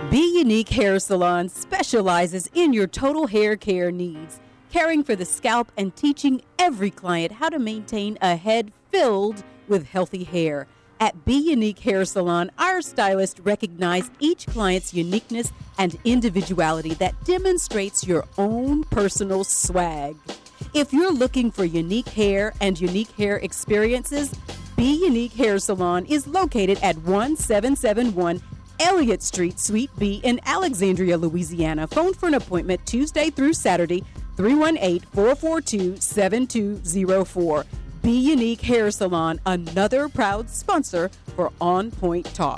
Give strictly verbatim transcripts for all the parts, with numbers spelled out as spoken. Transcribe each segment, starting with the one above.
Be Unique Hair Salon specializes in your total hair care needs, caring for the scalp and teaching every client how to maintain a head filled with healthy hair. At Be Unique Hair Salon, our stylists recognize each client's uniqueness and individuality that demonstrates your own personal swag. If you're looking for unique hair and unique hair experiences, Be Unique Hair Salon is located at one seven seven one Elliott Street, Suite B in Alexandria, Louisiana. Phone for an appointment Tuesday through Saturday, three one eight, four four two, seven two zero four. Be Unique Hair Salon, another proud sponsor for On Point Talk.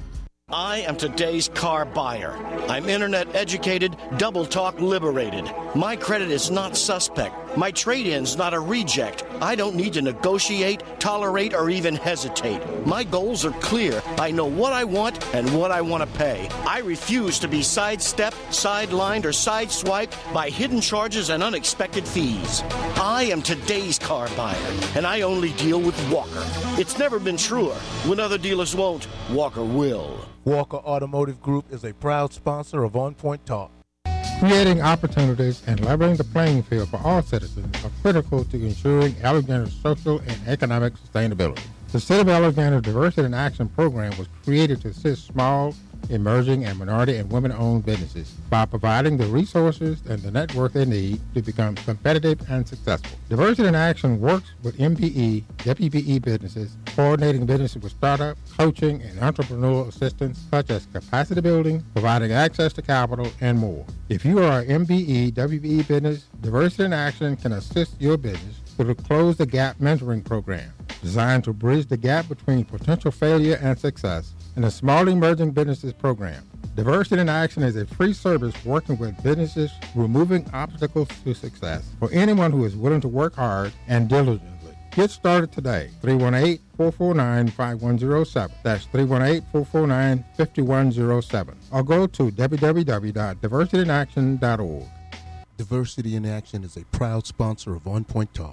I am today's car buyer. I'm internet educated, double talk liberated. My credit is not suspect. My trade-in's not a reject. I don't need to negotiate, tolerate, or even hesitate. My goals are clear. I know what I want and what I want to pay. I refuse to be sidestepped, sidelined, or sideswiped by hidden charges and unexpected fees. I am today's car buyer, and I only deal with Walker. It's never been truer. When other dealers won't, Walker will. Walker Automotive Group is a proud sponsor of On Point Talk. Creating opportunities and leveling the playing field for all citizens are critical to ensuring Alexandria's social and economic sustainability. The City of Alexandria Diversity in Action program was created to assist small, emerging, and minority and women-owned businesses by providing the resources and the network they need to become competitive and successful. Diversity in Action works with M P E, W P E businesses, coordinating businesses with startup, coaching, and entrepreneurial assistance such as capacity building, providing access to capital, and more. If you are an M B E, W P E business, Diversity in Action can assist your business through the Close the Gap mentoring program, designed to bridge the gap between potential failure and success, and the Small Emerging Businesses Program. Diversity in Action is a free service working with businesses removing obstacles to success for anyone who is willing to work hard and diligently. Get started today. three one eight, four four nine, five one zero seven. That's three one eight, four four nine, five one zero seven. Or go to w w w dot diversity in action dot org. Diversity in Action is a proud sponsor of On Point Talk.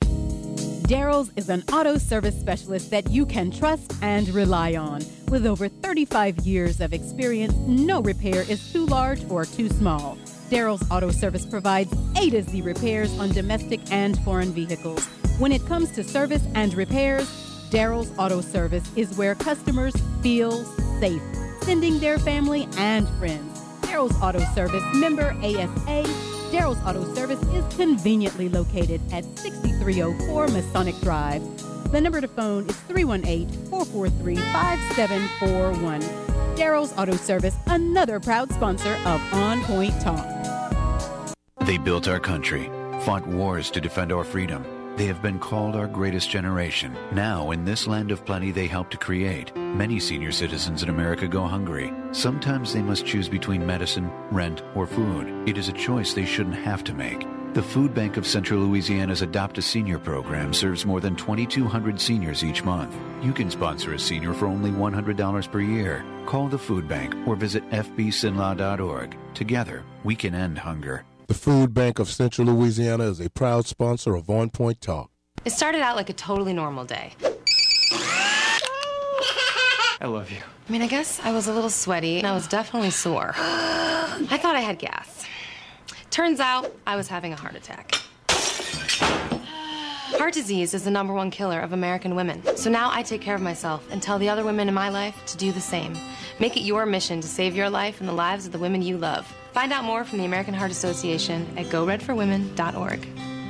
Daryl's is an auto service specialist that you can trust and rely on. With over thirty-five years of experience, no repair is too large or too small. Daryl's Auto Service provides A to Z repairs on domestic and foreign vehicles. When it comes to service and repairs, Daryl's Auto Service is where customers feel safe, sending their family and friends. Daryl's Auto Service, member A S A. Daryl's Auto Service is conveniently located at sixty-three oh four Masonic Drive. The number to phone is three one eight, four four three, five seven four one. Daryl's Auto Service, another proud sponsor of On Point Talk. They built our country, fought wars to defend our freedom. They have been called our greatest generation. Now, in this land of plenty they helped to create, many senior citizens in America go hungry. Sometimes they must choose between medicine, rent, or food. It is a choice they shouldn't have to make. The Food Bank of Central Louisiana's Adopt a Senior program serves more than twenty-two hundred seniors each month. You can sponsor a senior for only one hundred dollars per year. Call the Food Bank or visit f b s i n l a dot org. Together, we can end hunger. The Food Bank of Central Louisiana is a proud sponsor of On Point Talk. It started out like a totally normal day. I love you. I mean, I guess I was a little sweaty and I was definitely sore. I thought I had gas. Turns out I was having a heart attack. Heart disease is the number one killer of American women. So now I take care of myself and tell the other women in my life to do the same. Make it your mission to save your life and the lives of the women you love. Find out more from the American Heart Association at go red for women dot org.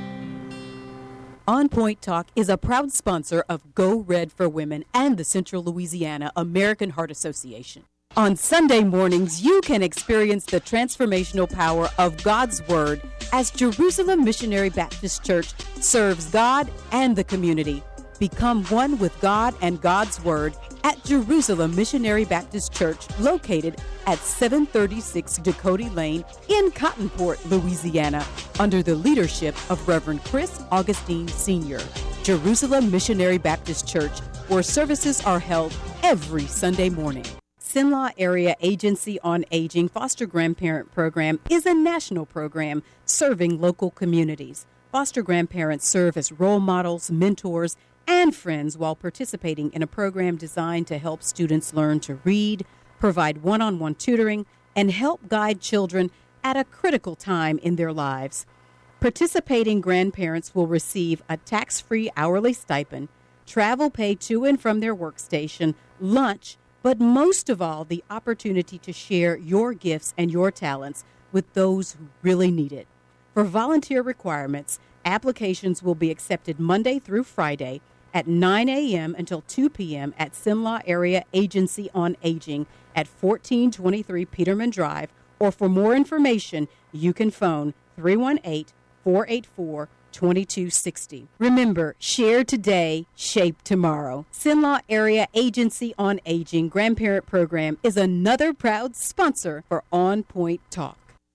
On Point Talk is a proud sponsor of Go Red for Women and the Central Louisiana American Heart Association. On Sunday mornings, you can experience the transformational power of God's Word as Jerusalem Missionary Baptist Church serves God and the community. Become one with God and God's Word at Jerusalem Missionary Baptist Church, located at seven thirty-six Dakota Lane in Cottonport, Louisiana, under the leadership of Reverend Chris Augustine Senior Jerusalem Missionary Baptist Church, where services are held every Sunday morning. Sinlaw Area Agency on Aging Foster Grandparent Program is a national program serving local communities. Foster grandparents serve as role models, mentors, and friends while participating in a program designed to help students learn to read, provide one-on-one tutoring, and help guide children at a critical time in their lives. Participating grandparents will receive a tax-free hourly stipend, travel pay to and from their workstation, lunch, but most of all, the opportunity to share your gifts and your talents with those who really need it. For volunteer requirements, applications will be accepted Monday through Friday at nine a.m. until two p.m. at Simla Area Agency on Aging at fourteen twenty-three Peterman Drive, or for more information, you can phone three one eight, four eight four, two two six zero. Remember, share today, shape tomorrow. Simla Area Agency on Aging Grandparent Program is another proud sponsor for On Point Talk.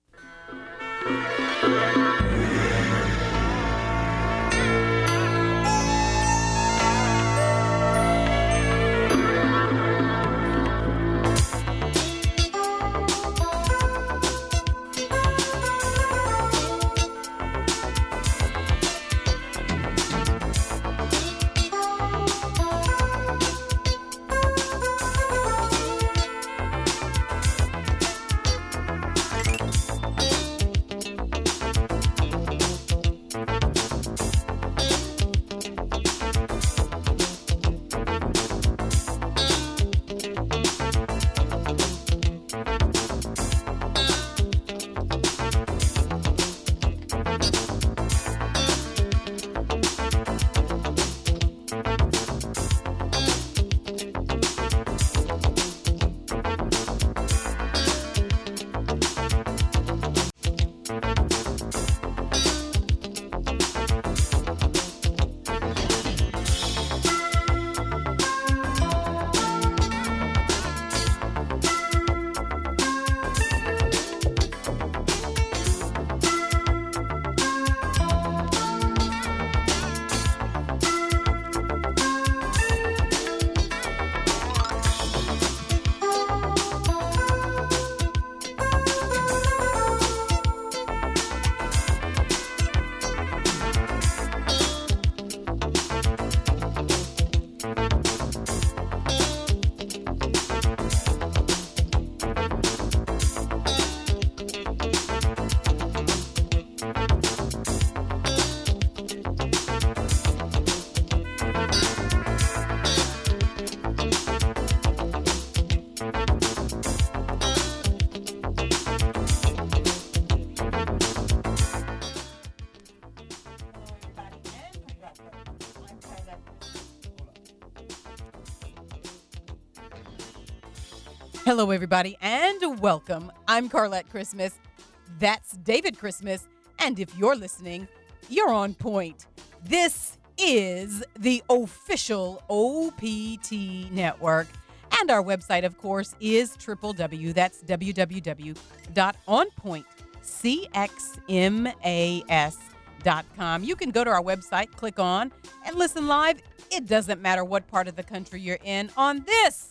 Hello, everybody, and welcome. I'm Carlette Christmas. That's David Christmas. And if you're listening, you're on point. This is the official O P T network. And our website, of course, is w w w. That's w w w dot on point c x m a s dot com. You can go to our website, click on, and listen live. It doesn't matter what part of the country you're in on this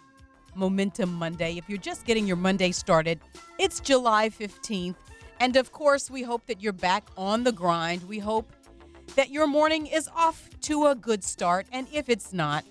Momentum Monday. If you're just getting your Monday started, it's July fifteenth. And of course, we hope that you're back on the grind. We hope that your morning is off to a good start. And if it's not,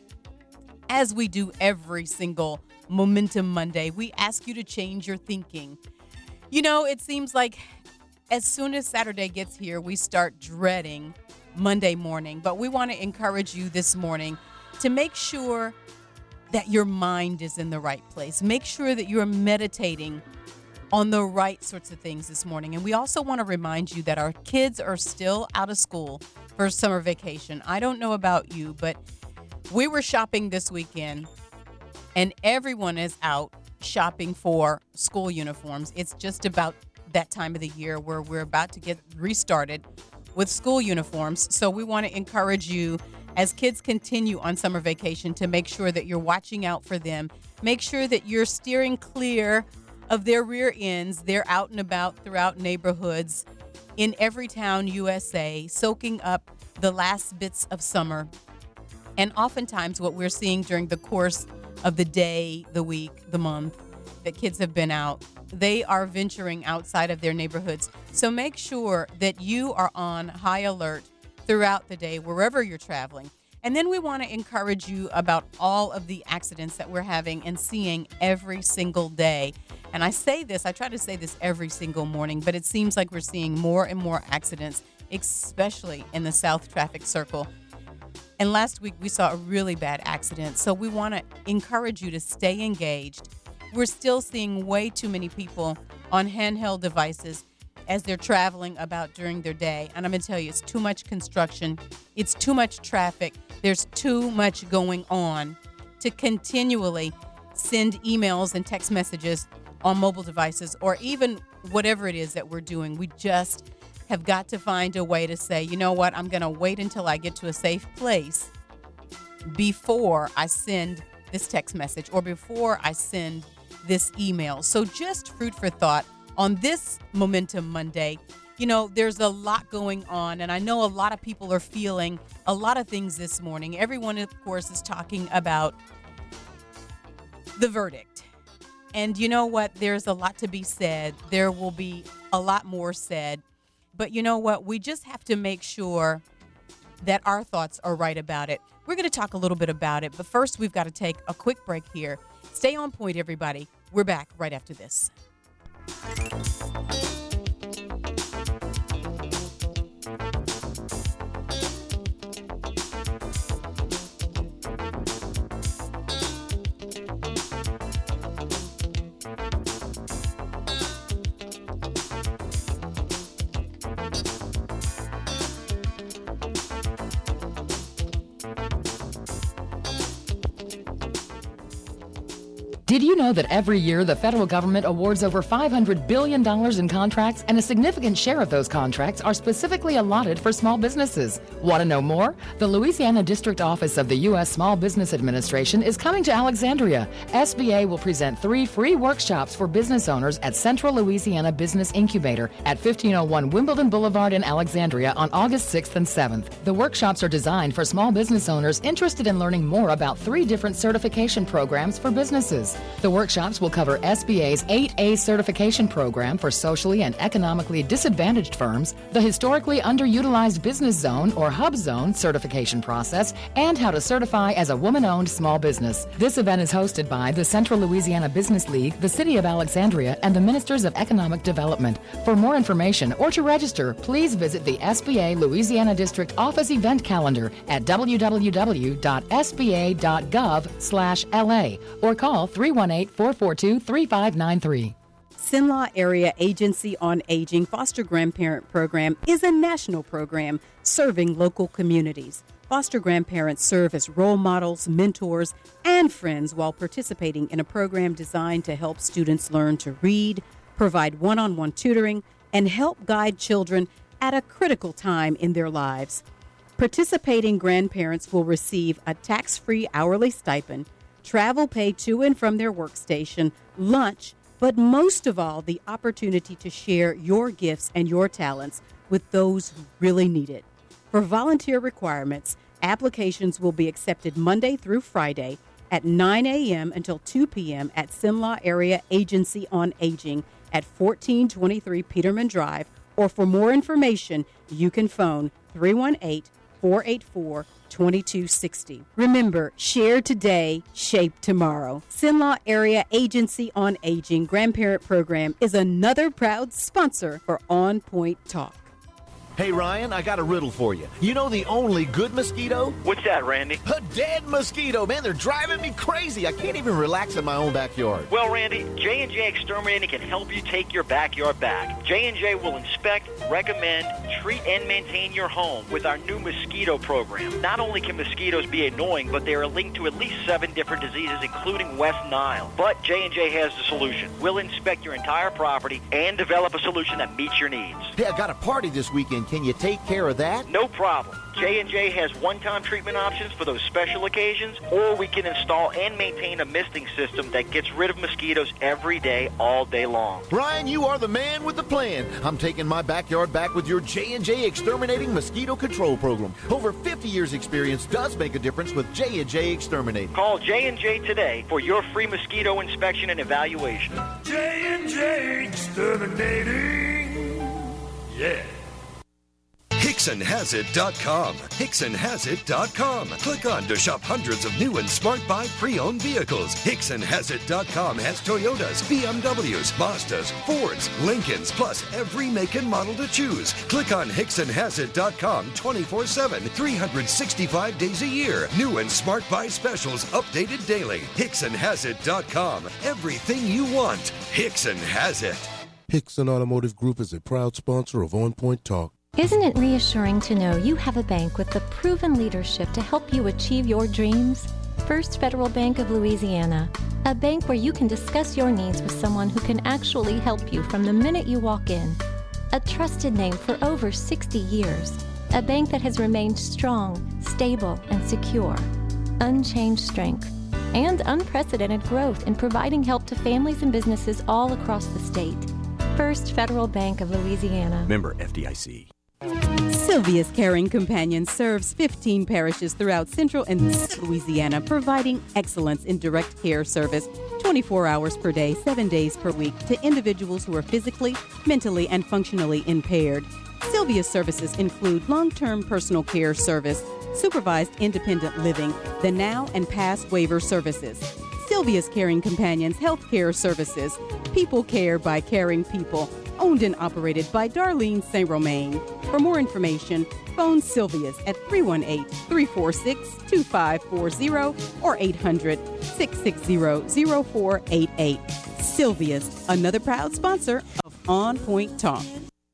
as we do every single Momentum Monday, we ask you to change your thinking. You know, it seems like as soon as Saturday gets here, we start dreading Monday morning. But we want to encourage you this morning to make sure that your mind is in the right place. Make sure that you're meditating on the right sorts of things this morning. And we also want to remind you that our kids are still out of school for summer vacation. I don't know about you, but we were shopping this weekend and everyone is out shopping for school uniforms. It's just about that time of the year where we're about to get restarted with school uniforms. So we want to encourage you, as kids continue on summer vacation, to make sure that you're watching out for them. Make sure that you're steering clear of their rear ends. They're out and about throughout neighborhoods in every town, U S A, soaking up the last bits of summer. And oftentimes what we're seeing during the course of the day, the week, the month that kids have been out, they are venturing outside of their neighborhoods. So make sure that you are on high alert throughout the day, wherever you're traveling. And then we want to encourage you about all of the accidents that we're having and seeing every single day. And I say this, I try to say this every single morning, but it seems like we're seeing more and more accidents, especially in the South Traffic Circle. And last week we saw a really bad accident. So we want to encourage you to stay engaged. We're still seeing way too many people on handheld devices as they're traveling about during their day. And I'm going to tell you, it's too much construction. It's too much traffic. There's too much going on to continually send emails and text messages on mobile devices or even whatever it is that we're doing. We just have got to find a way to say, you know what, I'm going to wait until I get to a safe place before I send this text message or before I send this email. So just food for thought on this Momentum Monday. You know, there's a lot going on, and I know a lot of people are feeling a lot of things this morning. Everyone, of course, is talking about the verdict. And you know what? There's a lot to be said. There will be a lot more said. But you know what? We just have to make sure that our thoughts are right about it. We're going to talk a little bit about it, but first we've got to take a quick break here. Stay on point, everybody. We're back right after this. Did you know that every year the federal government awards over five hundred billion dollars in contracts, and a significant share of those contracts are specifically allotted for small businesses? Want to know more? The Louisiana District Office of the U S Small Business Administration is coming to Alexandria. S B A will present three free workshops for business owners at Central Louisiana Business Incubator at fifteen oh one Wimbledon Boulevard in Alexandria on August sixth and seventh. The workshops are designed for small business owners interested in learning more about three different certification programs for businesses. The workshops will cover S B A's eight A certification program for socially and economically disadvantaged firms, the historically underutilized business zone or hub zone certification process, and how to certify as a woman-owned small business. This event is hosted by the Central Louisiana Business League, the City of Alexandria, and the Ministers of Economic Development. For more information or to register, please visit the S B A Louisiana District Office event calendar at w w w dot s b a dot gov slash l a or call three one eight, four four two, three five nine three. Cenla Area Agency on Aging Foster Grandparent Program is a national program serving local communities. Foster grandparents serve as role models, mentors, and friends while participating in a program designed to help students learn to read, provide one-on-one tutoring, and help guide children at a critical time in their lives. Participating grandparents will receive a tax-free hourly stipend, travel pay to and from their workstation, lunch, but most of all, the opportunity to share your gifts and your talents with those who really need it. For volunteer requirements, applications will be accepted Monday through Friday at nine a.m. until two p.m. at Cenla Area Agency on Aging at fourteen twenty-three Peterman Drive, or for more information, you can phone three one eight, four eight four, two two six zero. Remember, share today, shape tomorrow. Cenla Area Agency on Aging Grandparent Program is another proud sponsor for On Point Talk. Hey, Ryan, I got a riddle for you. You know the only good mosquito? What's that, Randy? A dead mosquito. Man, they're driving me crazy. I can't even relax in my own backyard. Well, Randy, J and J Exterminating can help you take your backyard back. J and J will inspect, recommend, treat, and maintain your home with our new mosquito program. Not only can mosquitoes be annoying, but they are linked to at least seven different diseases, including West Nile. But J and J has the solution. We'll inspect your entire property and develop a solution that meets your needs. Hey, I got a party this weekend. Can you take care of that? No problem. J and J has one-time treatment options for those special occasions, or we can install and maintain a misting system that gets rid of mosquitoes every day, all day long. Ryan, you are the man with the plan. I'm taking my backyard back with your J and J Exterminating Mosquito Control Program. Over fifty years experience does make a difference with J and J Exterminating. Call J and J today for your free mosquito inspection and evaluation. J and J Exterminating. Yeah. Hickson Has It dot com. Hickson Has It dot com. Click on to shop hundreds of new and smart buy pre-owned vehicles. Hickson Has It dot com has Toyotas, B M Ws, Mazdas, Fords, Lincolns, plus every make and model to choose. Click on Hickson Has It dot com twenty-four seven, three hundred sixty-five days a year. New and smart buy specials updated daily. Hickson Has It dot com. Everything you want. Hickson has it. Hickson Automotive Group is a proud sponsor of On Point Talk. Isn't it reassuring to know you have a bank with the proven leadership to help you achieve your dreams? First Federal Bank of Louisiana, a bank where you can discuss your needs with someone who can actually help you from the minute you walk in. A trusted name for over sixty years, a bank that has remained strong, stable, and secure. Unchanged strength and unprecedented growth in providing help to families and businesses all across the state. First Federal Bank of Louisiana. Member F D I C. Sylvia's Caring Companion serves fifteen parishes throughout Central and Louisiana, providing excellence in direct care service twenty-four hours per day, seven days per week to individuals who are physically, mentally, and functionally impaired. Sylvia's services include long-term personal care service, supervised independent living, the now and past waiver services. Sylvia's Caring Companions Healthcare Services, people care by caring people, owned and operated by Darlene Saint Romain. For more information, phone Sylvia's at three one eight, three four six, two five four zero or eight hundred, six six zero, zero four eight eight. Sylvia's, another proud sponsor of On Point Talk.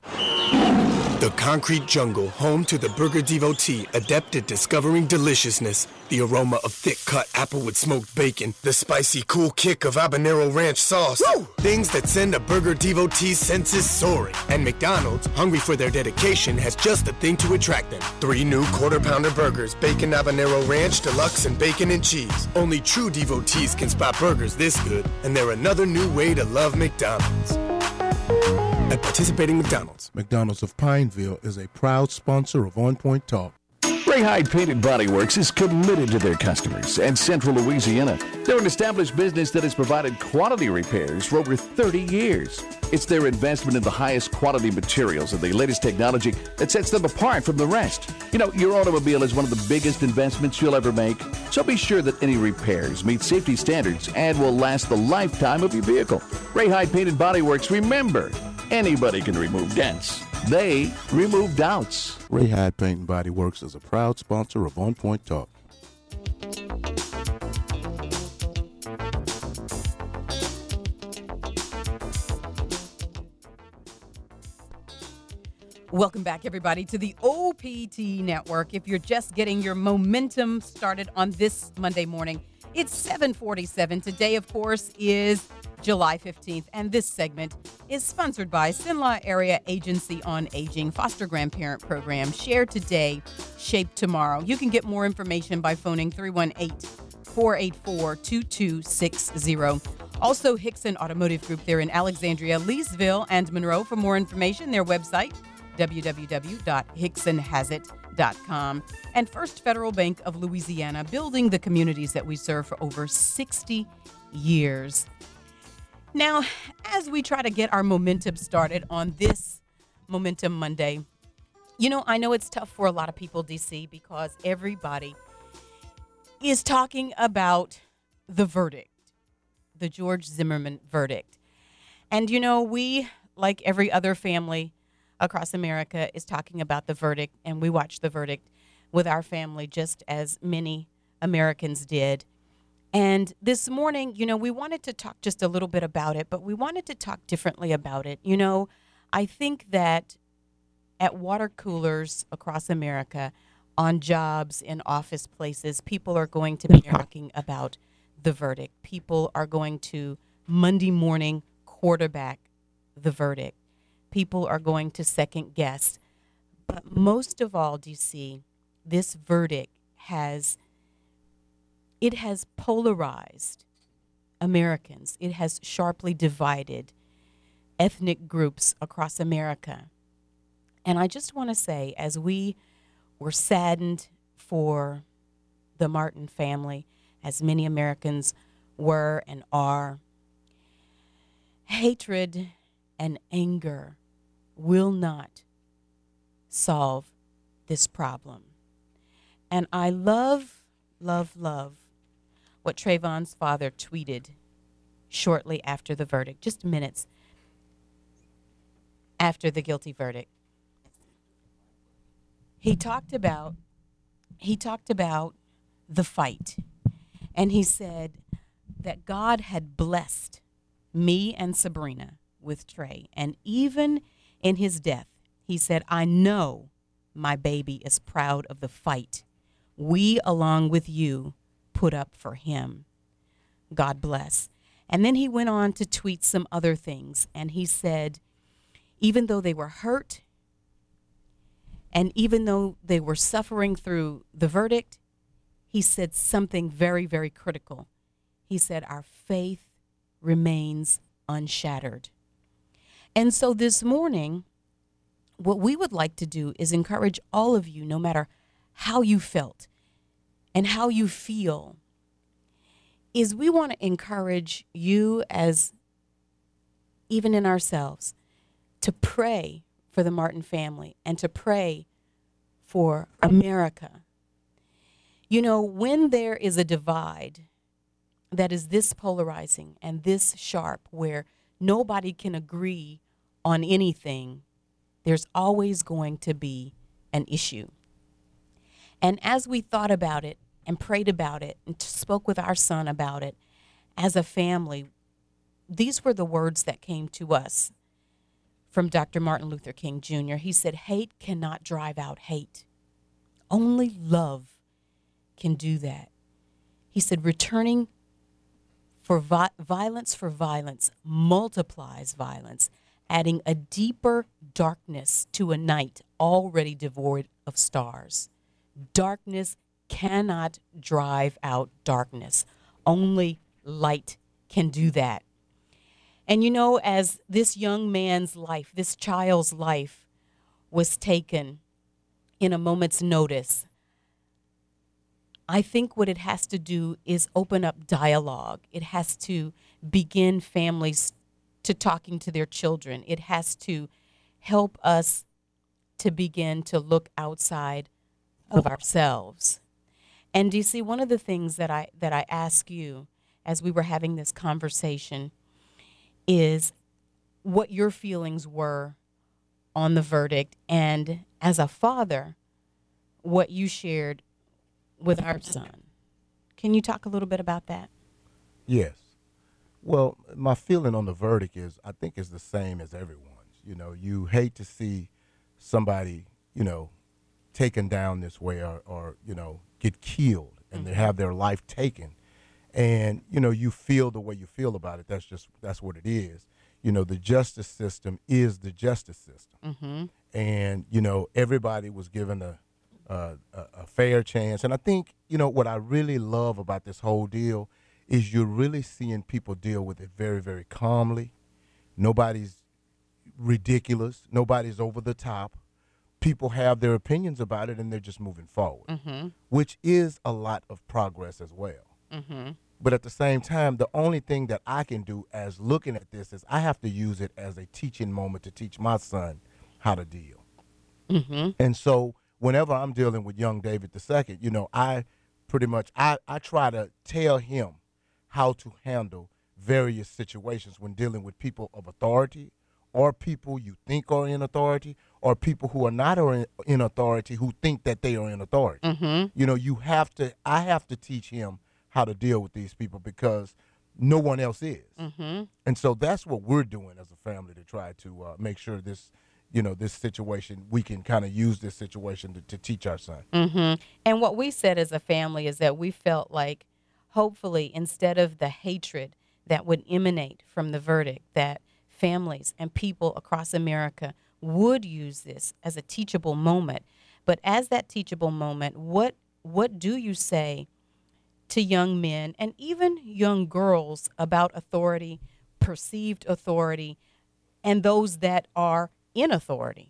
The concrete jungle, home to the burger devotee, adept at discovering deliciousness. The aroma of thick-cut applewood smoked bacon, the spicy cool kick of habanero ranch sauce. Woo! Things that send a burger devotee's senses soaring. And McDonald's, hungry for their dedication, has just the thing to attract them. Three new quarter-pounder burgers, bacon habanero ranch, deluxe, and bacon and cheese. Only true devotees can spot burgers this good, and they're another new way to love McDonald's. At participating McDonald's. McDonald's of Pineville is a proud sponsor of On Point Talk. Ray Hyde Painted Body Works is committed to their customers and Central Louisiana. They're an established business that has provided quality repairs for over thirty years. It's their investment in the highest quality materials and the latest technology that sets them apart from the rest. You know, your automobile is one of the biggest investments you'll ever make, so be sure that any repairs meet safety standards and will last the lifetime of your vehicle. Ray Hyde Painted Body Works, remember, anybody can remove dents. They remove doubts. Ray Hyde Paint and Body Works is a proud sponsor of On Point Talk. Welcome back, everybody, to the O P T Network. If you're just getting your momentum started on this Monday morning, it's seven forty-seven. Today, of course, is July fifteenth, and this segment is sponsored by Cenla Area Agency on Aging Foster Grandparent Program. Share today, shape tomorrow. You can get more information by phoning three one eight, four eight four, two two six zero. Also, Hickson Automotive Group there in Alexandria, Leesville, and Monroe. For more information, their website, w w w dot hickson has it dot com. And First Federal Bank of Louisiana, building the communities that we serve for over sixty years. Now, as we try to get our momentum started on this Momentum Monday, you know, I know it's tough for a lot of people, D C, because everybody is talking about the verdict, the George Zimmerman verdict. And, you know, we, like every other family across America, is talking about the verdict, and we watched the verdict with our family just as many Americans did. And this morning, you know, we wanted to talk just a little bit about it, but we wanted to talk differently about it. You know, I think that at water coolers across America, on jobs, in office places, people are going to be talking about the verdict. People are going to Monday morning quarterback the verdict. People are going to second guess. But most of all, D C, this verdict has, it has polarized Americans. It has sharply divided ethnic groups across America. And I just want to say, as we were saddened for the Martin family, as many Americans were and are, hatred and anger will not solve this problem. And I love, love, love what Trayvon's father tweeted shortly after the verdict, just minutes after the guilty verdict. He talked about he talked about the fight, and he said that God had blessed me and Sabrina with Trey, and even in his death, he said, I know my baby is proud of the fight we, along with you, put up for him. God bless. And then he went on to tweet some other things, and he said, even though they were hurt, and even though they were suffering through the verdict, he said something very, very critical. He said, our faith remains unshattered. And so this morning, what we would like to do is encourage all of you, no matter how you felt and how you feel, is we want to encourage you, as even in ourselves, to pray for the Martin family and to pray for America. You know, when there is a divide that is this polarizing and this sharp, where nobody can agree on anything, there's always going to be an issue. And as we thought about it and prayed about it and spoke with our son about it as a family, these were the words that came to us from Doctor Martin Luther King Junior He said, hate cannot drive out hate. Only love can do that. He said, returning for vi- violence for violence multiplies violence, adding a deeper darkness to a night already devoid of stars. Darkness cannot drive out darkness. Only light can do that. And you know, as this young man's life, this child's life was taken in a moment's notice, I think what it has to do is open up dialogue. It has to begin families to talking to their children. It has to help us to begin to look outside of ourselves. And do you see, one of the things that I that I ask you as we were having this conversation is what your feelings were on the verdict, and as a father, what you shared with our son. Can you talk a little bit about that? Yes. Well, my feeling on the verdict is, I think it's the same as everyone's. You know, you hate to see somebody, you know, taken down this way, or, or you know, get killed and mm-hmm. they have their life taken. And, you know, you feel the way you feel about it. That's just, that's what it is. You know, the justice system is the justice system. Mm-hmm. And, you know, everybody was given a, a, a fair chance. And I think, you know, what I really love about this whole deal is you're really seeing people deal with it very, very calmly. Nobody's ridiculous. Nobody's over the top. People have their opinions about it, and they're just moving forward, mm-hmm. which is a lot of progress as well. Mm-hmm. But at the same time, the only thing that I can do as looking at this is I have to use it as a teaching moment to teach my son how to deal. Mm-hmm. And so whenever I'm dealing with young David the Second, you know, I pretty much, I, I try to tell him how to handle various situations when dealing with people of authority, or people you think are in authority, or people who are not in, in authority who think that they are in authority. Mm-hmm. You know, you have to, I have to teach him how to deal with these people because no one else is. Mm-hmm. And so that's what we're doing as a family to try to uh, make sure this, you know, this situation, we can kind of use this situation to, to teach our son. Mm-hmm. And what we said as a family is that we felt like, hopefully, instead of the hatred that would emanate from the verdict, that families and people across America would use this as a teachable moment. But as that teachable moment, what what do you say to young men and even young girls about authority, perceived authority, and those that are in authority,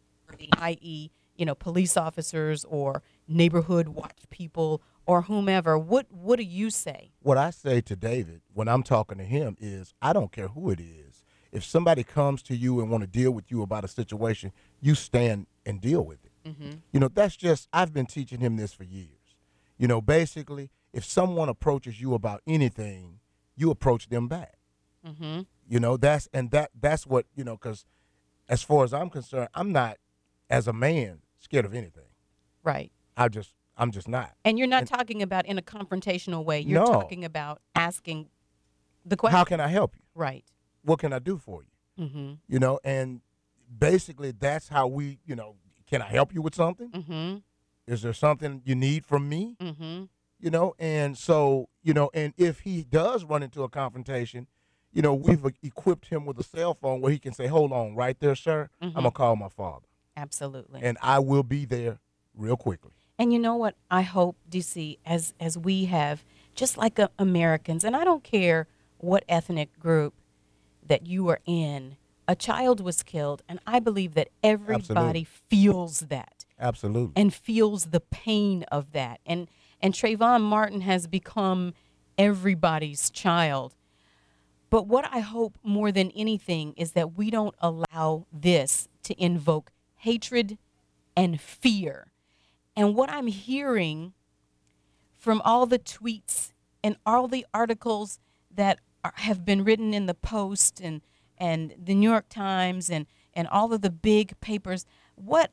that is, you know, police officers or neighborhood watch people or whomever? What what do you say? What I say to David when I'm talking to him is, I don't care who it is. If somebody comes to you and want to deal with you about a situation, you stand and deal with it. Mm-hmm. You know, that's just, I've been teaching him this for years. You know, basically, if someone approaches you about anything, you approach them back. Mm-hmm. You know, that's, and that, that's what, you know, because as far as I'm concerned, I'm not, as a man, scared of anything. Right. I just, I'm just not. And you're not and, talking about in a confrontational way. You're no. talking about asking the question. How can I help you? Right. What can I do for you? Mm-hmm. You know, and basically that's how we, you know, can I help you with something? Mm-hmm. Is there something you need from me? Mm-hmm. You know, and so, you know, and if he does run into a confrontation, you know, we've equipped him with a cell phone where he can say, hold on, right there, sir, Mm-hmm. I'm going to call my father. Absolutely. And I will be there real quickly. And you know what? I hope, D C, as as we have, just like uh, Americans, and I don't care what ethnic group that you are in, a child was killed, and I believe that everybody Absolutely. feels that. Absolutely. And feels the pain of that. And and Trayvon Martin has become everybody's child. But what I hope more than anything is that we don't allow this to invoke hatred and fear. And what I'm hearing from all the tweets and all the articles that are, have been written in the Post and, and the New York Times and, and all of the big papers, what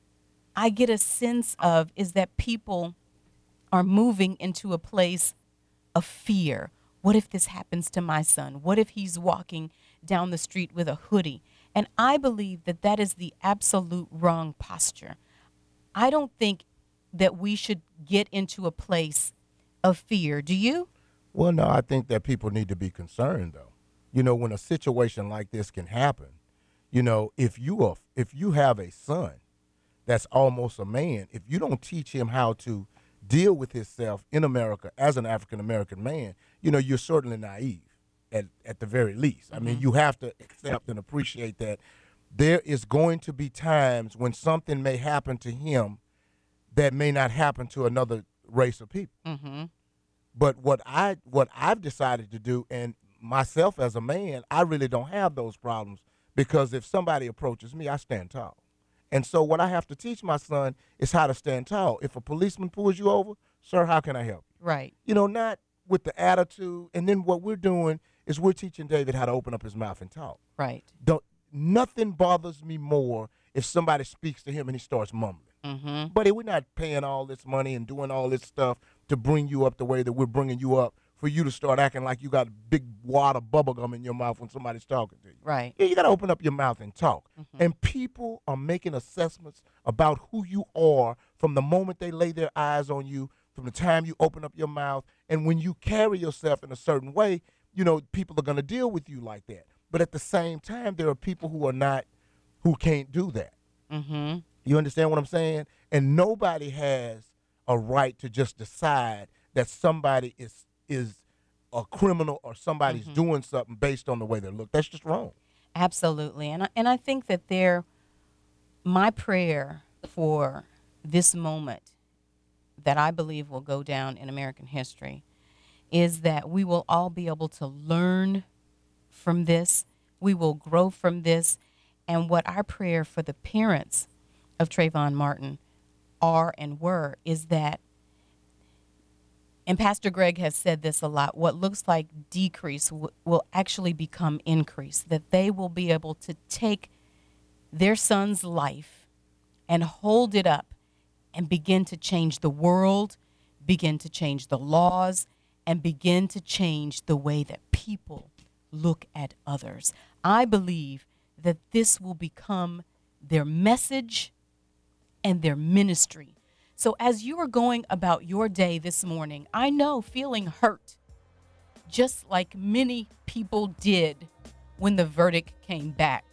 I get a sense of is that people are moving into a place of fear. What if this happens to my son? What if he's walking down the street with a hoodie? And I believe that that is the absolute wrong posture. I don't think that we should get into a place of fear. Do you? Well, no, I think that people need to be concerned, though. You know, when a situation like this can happen, you know, if you are, if you have a son that's almost a man, if you don't teach him how to deal with himself in America as an African-American man, you know, you're certainly naive at, at the very least. Mm-hmm. I mean, you have to accept and appreciate that there is going to be times when something may happen to him that may not happen to another race of people. Mm-hmm. But what I what I've decided to do, and myself as a man, I really don't have those problems, because if somebody approaches me, I stand tall. And so what I have to teach my son is how to stand tall. If a policeman pulls you over, sir, how can I help you? Right. You know, not with the attitude. And then what we're doing is we're teaching David how to open up his mouth and talk. Right. Don't, nothing bothers me more if somebody speaks to him and he starts mumbling. Mm-hmm. But we're not paying all this money and doing all this stuff to bring you up the way that we're bringing you up for you to start acting like you got a big wad of bubble gum in your mouth when somebody's talking to you. Right. Yeah, you got to open up your mouth and talk. Mm-hmm. And people are making assessments about who you are from the moment they lay their eyes on you, from the time you open up your mouth. And when you carry yourself in a certain way, you know, people are going to deal with you like that. But at the same time, there are people who are not, who can't do that. Mm-hmm. You understand what I'm saying? And nobody has a right to just decide that somebody is is a criminal or somebody's mm-hmm. doing something based on the way they look. That's just wrong. Absolutely. And I, and I think that there, my prayer for this moment that I believe will go down in American history is that we will all be able to learn from this. We will grow from this. And what our prayer for the parents of Trayvon Martin are and were is that, and Pastor Greg has said this a lot, what looks like decrease w- will actually become increase, that they will be able to take their son's life and hold it up and begin to change the world, begin to change the laws, and begin to change the way that people look at others. I believe that this will become their message and their ministry. So as you are going about your day this morning, I know feeling hurt, just like many people did when the verdict came back.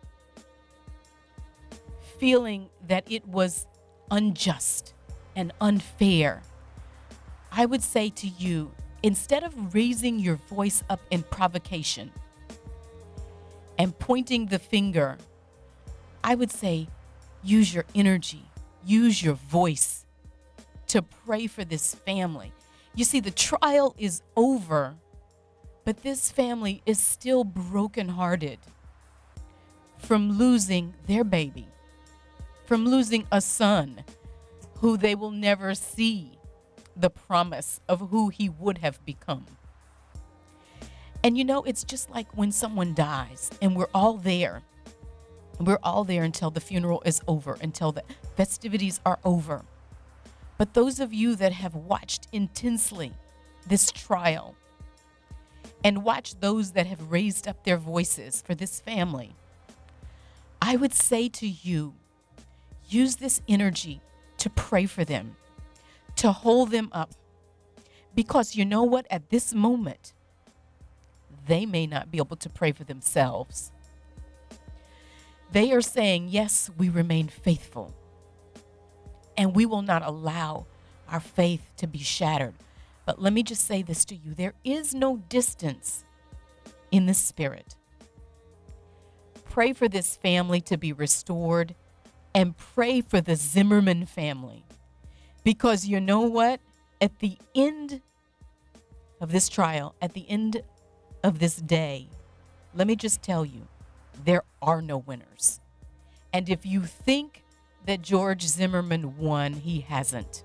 Feeling that it was unjust and unfair. I would say to you, instead of raising your voice up in provocation and pointing the finger, I would say, use your energy, use your voice to pray for this family. You see, the trial is over, but this family is still brokenhearted from losing their baby, from losing a son who they will never see the promise of who he would have become. And you know, it's just like when someone dies and we're all there. We're all there until the funeral is over, until the festivities are over. But those of you that have watched intensely this trial and watched those that have raised up their voices for this family, I would say to you, use this energy to pray for them, to hold them up. Because you know what? At this moment, they may not be able to pray for themselves. They are saying, yes, we remain faithful. And we will not allow our faith to be shattered. But let me just say this to you. There is no distance in the spirit. Pray for this family to be restored, and pray for the Zimmerman family. Because you know what? At the end of this trial, at the end of this day, let me just tell you, there are no winners. And if you think that George Zimmerman won, he hasn't.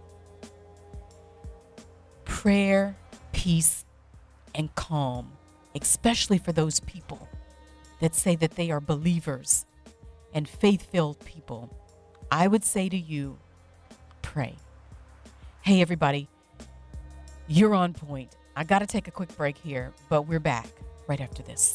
Prayer, peace, and calm, especially for those people that say that they are believers and faith-filled people, I would say to you, pray. Hey, everybody, you're on point. I got to take a quick break here, but we're back right after this.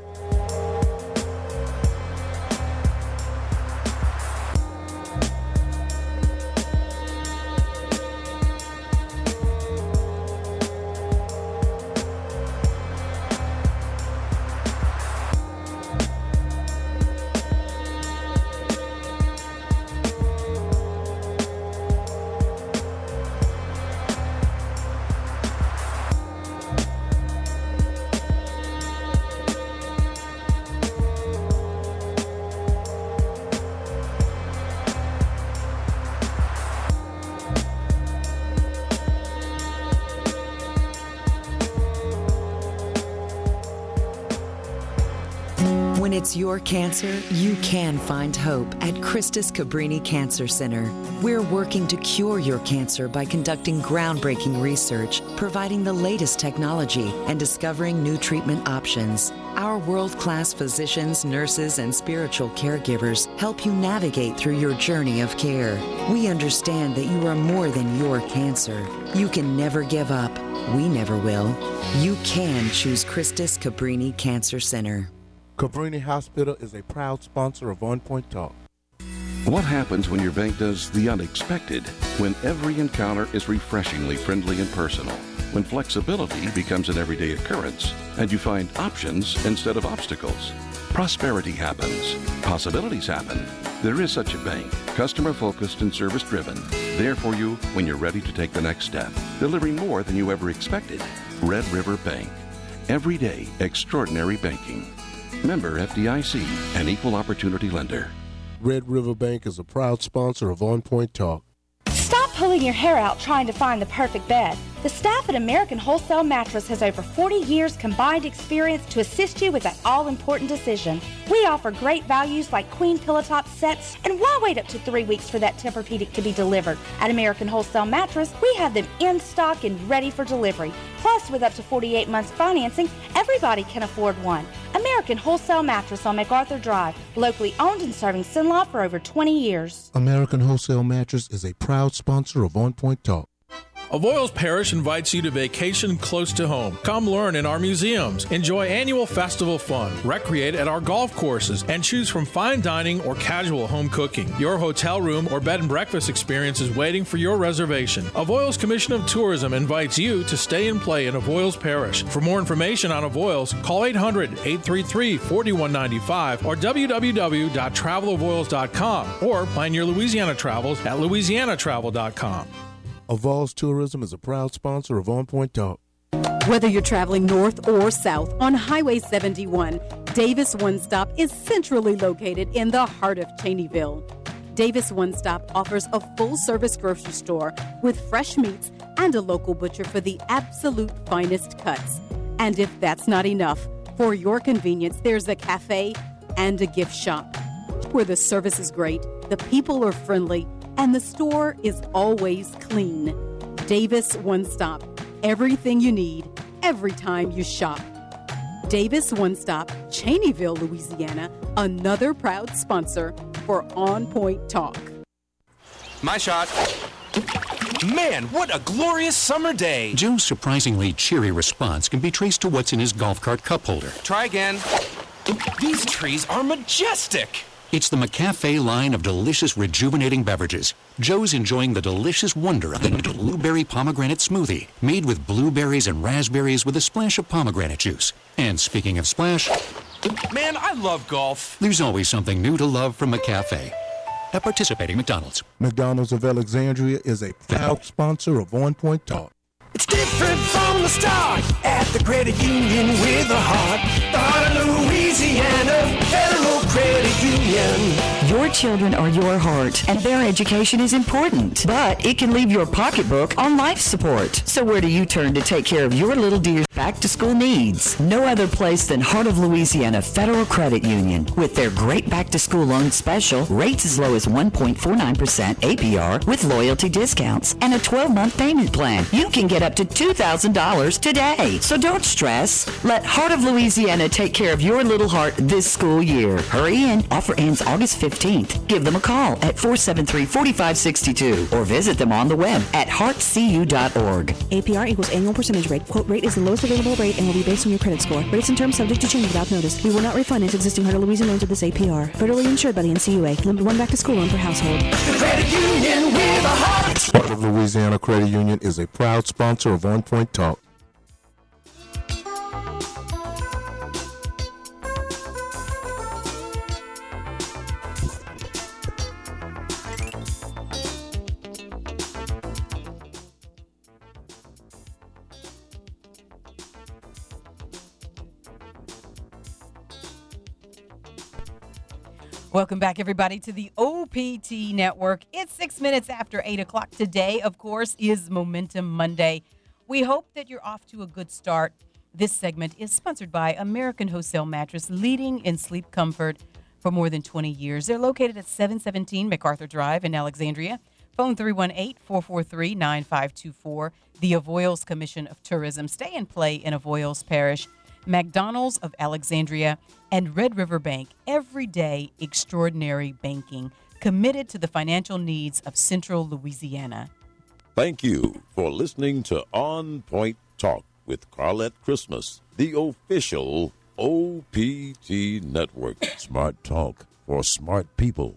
When it's your cancer, you can find hope at Christus Cabrini Cancer Center. We're working to cure your cancer by conducting groundbreaking research, providing the latest technology, and discovering new treatment options. Our world-class physicians, nurses, and spiritual caregivers help you navigate through your journey of care. We understand that you are more than your cancer. You can never give up. We never will. You can choose Christus Cabrini Cancer Center. Cabrini Hospital is a proud sponsor of On Point Talk. What happens when your bank does the unexpected? When every encounter is refreshingly friendly and personal. When flexibility becomes an everyday occurrence and you find options instead of obstacles. Prosperity happens. Possibilities happen. There is such a bank, customer-focused and service-driven. There for you when you're ready to take the next step. Delivering more than you ever expected. Red River Bank. Everyday extraordinary banking. Member F D I C, an equal opportunity lender. Red River Bank is a proud sponsor of On Point Talk. Stop pulling your hair out trying to find the perfect bed. The staff at American Wholesale Mattress has over forty years combined experience to assist you with that all-important decision. We offer great values like queen pillow top sets, and why wait up to three weeks for that Tempur-Pedic to be delivered? At American Wholesale Mattress, we have them in stock and ready for delivery. Plus, with up to forty-eight months financing, everybody can afford one. American Wholesale Mattress on MacArthur Drive, locally owned and serving Cenla for over twenty years. American Wholesale Mattress is a proud sponsor of On Point Talk. Avoyles Parish invites you to vacation close to home. Come learn in our museums, enjoy annual festival fun, recreate at our golf courses, and choose from fine dining or casual home cooking. Your hotel room or bed and breakfast experience is waiting for your reservation. Avoyles Commission of Tourism invites you to stay and play in Avoyles Parish. For more information on Avoyles, call eight hundred, eight three three, four one nine five or w w w dot travel avoyles dot com or plan your Louisiana travels at louisiana travel dot com. Avoyles Tourism is a proud sponsor of On Point Talk. Whether you're traveling north or south on Highway seventy-one, Davis One Stop is centrally located in the heart of Cheneyville. Davis One Stop offers a full-service grocery store with fresh meats and a local butcher for the absolute finest cuts. And if that's not enough, for your convenience, there's a cafe and a gift shop. where the service is great, the people are friendly, and the store is always clean. Davis One Stop. Everything you need, every time you shop. Davis One Stop, Cheneyville, Louisiana, another proud sponsor for On Point Talk. My shot. Man, what a glorious summer day. Joe's surprisingly cheery response can be traced to what's in his golf cart cup holder. Try again. These trees are majestic. It's the McCafe line of delicious, rejuvenating beverages. Joe's enjoying the delicious wonder of the blueberry pomegranate smoothie, made with blueberries and raspberries with a splash of pomegranate juice. And speaking of splash, man, I love golf. There's always something new to love from McCafe. At participating McDonald's. McDonald's of Alexandria is a proud sponsor of On Point Talk. It's different from the start at the credit union with a heart. The heart of Louisiana Federal Credit Union. Your children are your heart, and their education is important, but it can leave your pocketbook on life support. So where do you turn to take care of your little dear's back-to-school needs? No other place than Heart of Louisiana Federal Credit Union. With their great back-to-school loan special, rates as low as one point four nine percent A P R with loyalty discounts and a twelve-month payment plan. You can get up to two thousand dollars today. So don't stress. Let Heart of Louisiana take care of your little heart this school year. Hurry in. Offer ends August fifteenth. Give them a call at four seven three, four five six two or visit them on the web at heart c u dot org. A P R equals annual percentage rate. Quote rate is the lowest available rate and will be based on your credit score. Rates and terms subject to change without notice. We will not refinance existing Heart of Louisiana loans at this A P R. Federally insured by the N C U A. Limit one back to school loan per household. The credit union with a heart. Heart of Louisiana Credit Union is a proud sponsor of On Point Talk. Welcome back, everybody, to the O P T Network. It's six minutes after eight o'clock. Today, of course, is Momentum Monday. We hope that you're off to a good start. This segment is sponsored by American Wholesale Mattress, leading in sleep comfort for more than twenty years. They're located at seven seventeen MacArthur Drive in Alexandria. Phone three one eight, four four three, nine five two four. The Avoyelles Commission of Tourism. Stay and play in Avoyelles Parish. McDonald's of Alexandria, and Red River Bank, everyday extraordinary banking, committed to the financial needs of Central Louisiana. Thank you for listening to On Point Talk with Carlette Christmas, the official O P T Network. Smart talk for smart people.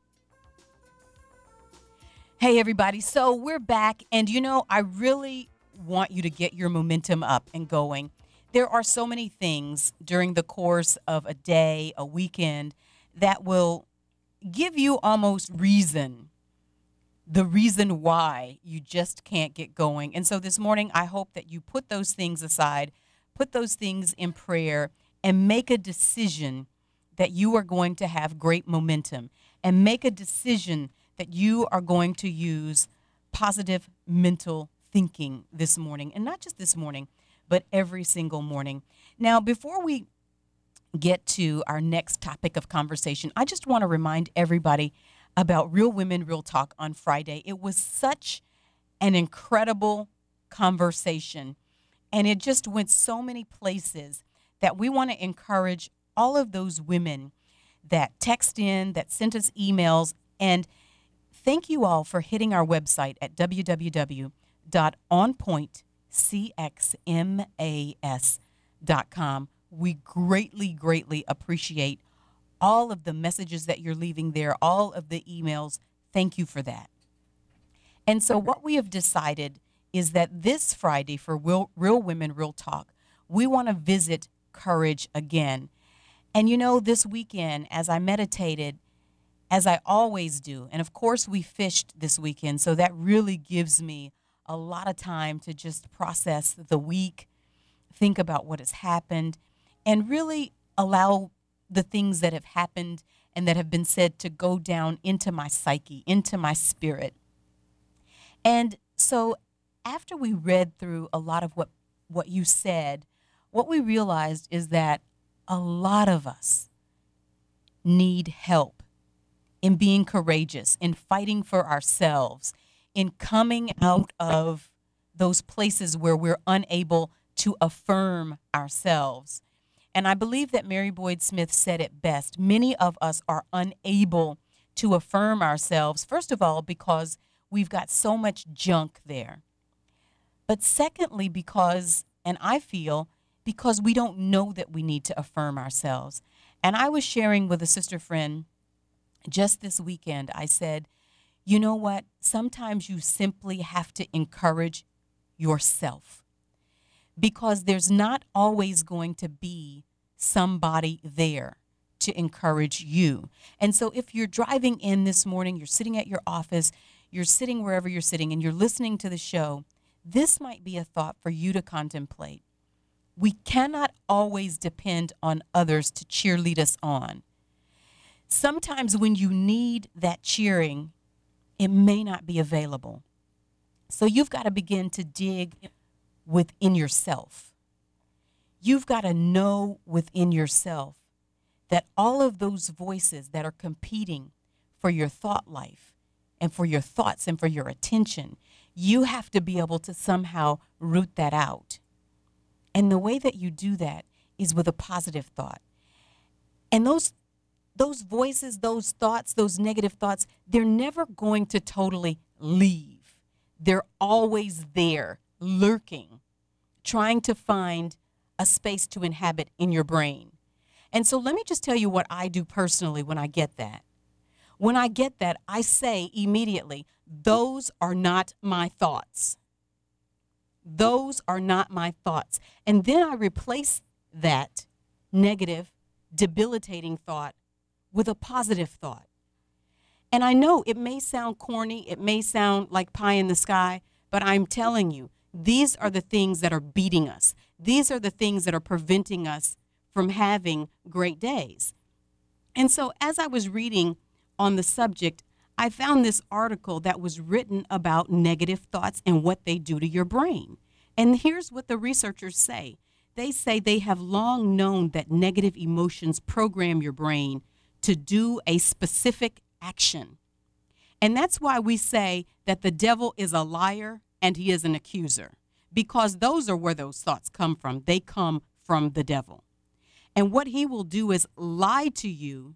Hey, everybody. So we're back, and you know, I really want you to get your momentum up and going. There are so many things during the course of a day, a weekend, that will give you almost reason, the reason why you just can't get going. And so this morning, I hope that you put those things aside, put those things in prayer, and make a decision that you are going to have great momentum, and make a decision that you are going to use positive mental thinking this morning, and not just this morning, but every single morning. Now, before we get to our next topic of conversation, I just want to remind everybody about Real Women, Real Talk on Friday. It was such an incredible conversation, and it just went so many places that we want to encourage all of those women that text in, that sent us emails, and thank you all for hitting our website at w w w dot on point c x m a s dot com. We greatly, greatly appreciate all of the messages that you're leaving there, all of the emails. Thank you for that. And so what we have decided is that this Friday for Real, Real Women, Real Talk, we want to visit courage again. And you know, this weekend, as I meditated, as I always do, and of course we fished this weekend, so that really gives me a lot of time to just process the week, think about what has happened, and really allow the things that have happened and that have been said to go down into my psyche, into my spirit. And so after we read through a lot of what, what you said, what we realized is that a lot of us need help in being courageous, in fighting for ourselves, in coming out of those places where we're unable to affirm ourselves. And I believe that Mary Boyd Smith said it best. Many of us are unable to affirm ourselves, first of all, because we've got so much junk there. But secondly, because, and I feel, because we don't know that we need to affirm ourselves. And I was sharing with a sister friend just this weekend, I said, you know what? Sometimes you simply have to encourage yourself, because there's not always going to be somebody there to encourage you. And so if you're driving in this morning, you're sitting at your office, you're sitting wherever you're sitting, and you're listening to the show, this might be a thought for you to contemplate. We cannot always depend on others to cheerlead us on. Sometimes when you need that cheering, it may not be available. So you've got to begin to dig within yourself. You've got to know within yourself that all of those voices that are competing for your thought life and for your thoughts and for your attention, you have to be able to somehow root that out. And the way that you do that is with a positive thought. And those those voices, those thoughts, those negative thoughts, they're never going to totally leave. They're always there, lurking, trying to find a space to inhabit in your brain. And so let me just tell you what I do personally when I get that. When I get that, I say immediately, those are not my thoughts. Those are not my thoughts. And then I replace that negative, debilitating thought with a positive thought. And I know it may sound corny, it may sound like pie in the sky, but I'm telling you, these are the things that are beating us. These are the things that are preventing us from having great days. And so as I was reading on the subject, I found this article that was written about negative thoughts and what they do to your brain. And here's what the researchers say. They say they have long known that negative emotions program your brain to do a specific action. And that's why we say that the devil is a liar and he is an accuser, because those are where those thoughts come from. They come from the devil. And what he will do is lie to you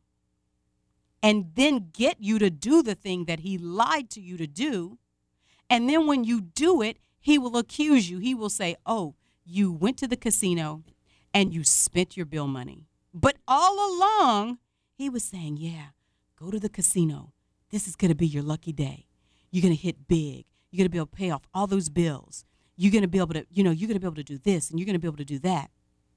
and then get you to do the thing that he lied to you to do. And then when you do it, he will accuse you. He will say, oh, you went to the casino and you spent your bill money. But all along, he was saying, yeah, go to the casino. This is going to be your lucky day. You're going to hit big. You're going to be able to pay off all those bills. You're going to be able to, you know, you're going to be able to do this and you're going to be able to do that.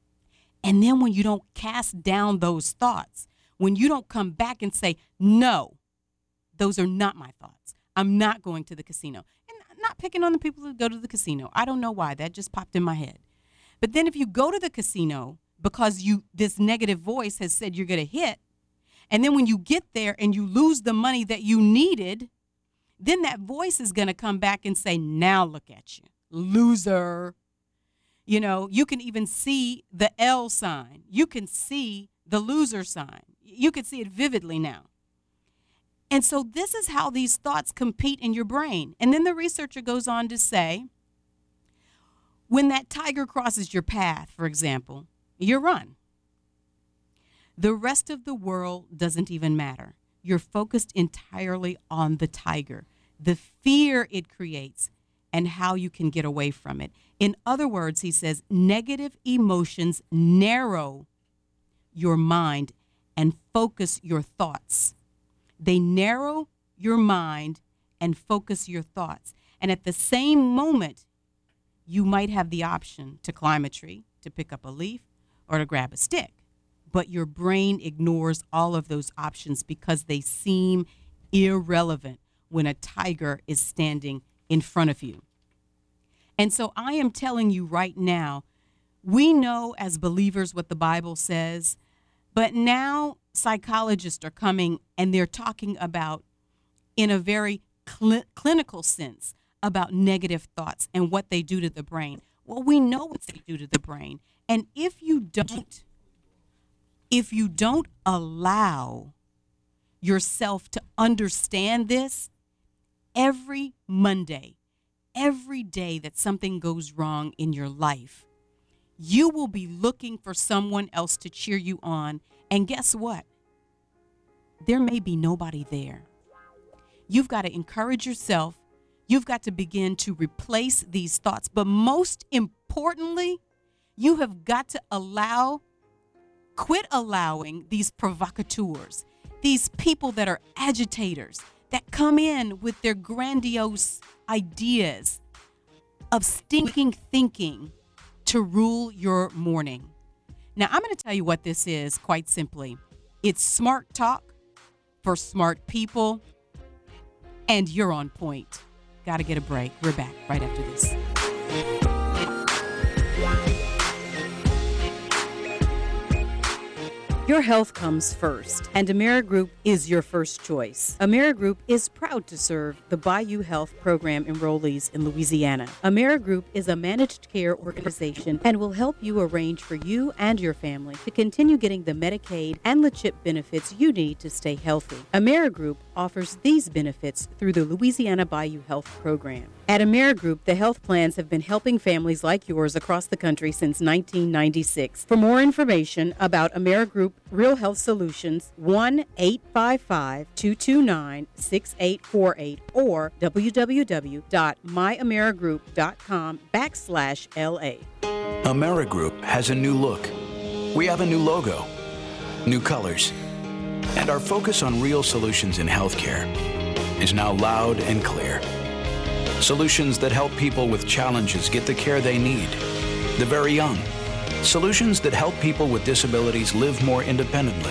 And then when you don't cast down those thoughts, when you don't come back and say, no, those are not my thoughts. I'm not going to the casino. And I'm not picking on the people who go to the casino. I don't know why. That just popped in my head. But then if you go to the casino because you this negative voice has said you're going to hit, and then when you get there and you lose the money that you needed, then that voice is going to come back and say, now look at you, loser. You know, you can even see the L sign. You can see the loser sign. You can see it vividly now. And so this is how these thoughts compete in your brain. And then the researcher goes on to say, when that tiger crosses your path, for example, you run. The rest of the world doesn't even matter. You're focused entirely on the tiger, the fear it creates, and how you can get away from it. In other words, he says, negative emotions narrow your mind and focus your thoughts. They narrow your mind and focus your thoughts. And at the same moment, you might have the option to climb a tree, to pick up a leaf, or to grab a stick. But your brain ignores all of those options because they seem irrelevant when a tiger is standing in front of you. And so I am telling you right now, we know as believers what the Bible says, but now psychologists are coming and they're talking about, in a very cl- clinical sense, about negative thoughts and what they do to the brain. Well, we know what they do to the brain. And if you don't, if you don't allow yourself to understand this, every Monday, every day that something goes wrong in your life, you will be looking for someone else to cheer you on. And guess what? There may be nobody there. You've got to encourage yourself. You've got to begin to replace these thoughts. But most importantly, you have got to allow, quit allowing these provocateurs, these people that are agitators, that come in with their grandiose ideas of stinking thinking to rule your morning. Now, I'm going to tell you what this is quite simply. It's smart talk for smart people, and you're on point. Got to get a break. We're back right after this. Your health comes first, and Amerigroup is your first choice. Amerigroup is proud to serve the Bayou Health Program enrollees in Louisiana. Amerigroup is a managed care organization and will help you arrange for you and your family to continue getting the Medicaid and the CHIP benefits you need to stay healthy. Amerigroup offers these benefits through the Louisiana Bayou Health Program. At Amerigroup, the health plans have been helping families like yours across the country since nineteen ninety-six. For more information about Amerigroup Real Health Solutions, one eight five five, two two nine, six eight four eight or www.myamerigroup.com backslash LA. Amerigroup has a new look. We have a new logo, new colors, and our focus on real solutions in healthcare is now loud and clear. Solutions that help people with challenges get the care they need, the very young. Solutions that help people with disabilities live more independently.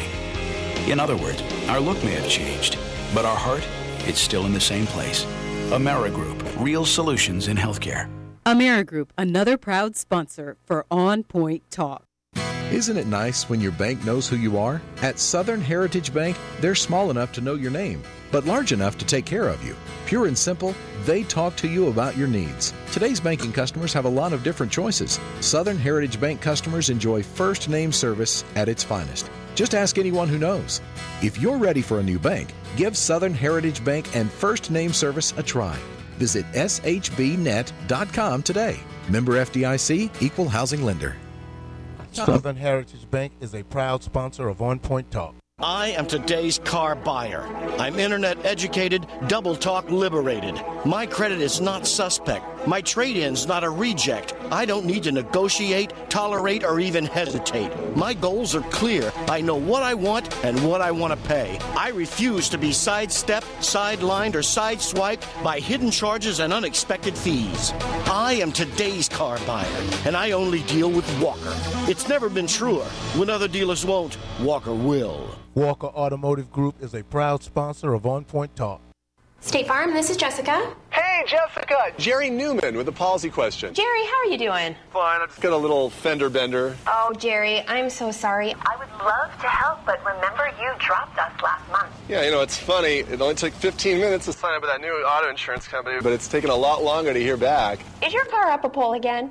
In other words, our look may have changed, but our heart, it's still in the same place. Amerigroup, real solutions in healthcare. Amerigroup, another proud sponsor for On Point Talk. Isn't it nice when your bank knows who you are? At Southern Heritage Bank, they're small enough to know your name, but large enough to take care of you. Pure and simple, they talk to you about your needs. Today's banking customers have a lot of different choices. Southern Heritage Bank customers enjoy first name service at its finest. Just ask anyone who knows. If you're ready for a new bank, give Southern Heritage Bank and first name service a try. Visit s h b net dot com today. Member F D I C, Equal Housing Lender. Southern Heritage Bank is a proud sponsor of On Point Talk. I am today's car buyer. I'm internet educated, double talk liberated. My credit is not suspect. My trade-in's not a reject. I don't need to negotiate, tolerate, or even hesitate. My goals are clear. I know what I want and what I want to pay. I refuse to be sidestepped, sidelined, or sideswiped by hidden charges and unexpected fees. I am today's car buyer, and I only deal with Walker. It's never been truer. When other dealers won't, Walker will. Walker Automotive Group is a proud sponsor of On Point Talk. State Farm, this is Jessica. Hey, Jessica! Jerry Newman with a policy question. Jerry, how are you doing? Fine, I just got a little fender bender. Oh, Jerry, I'm so sorry. I would love to help, but remember you dropped us last month. Yeah, you know, it's funny. It only took fifteen minutes to sign up with that new auto insurance company, but it's taken a lot longer to hear back. Is your car up a pole again?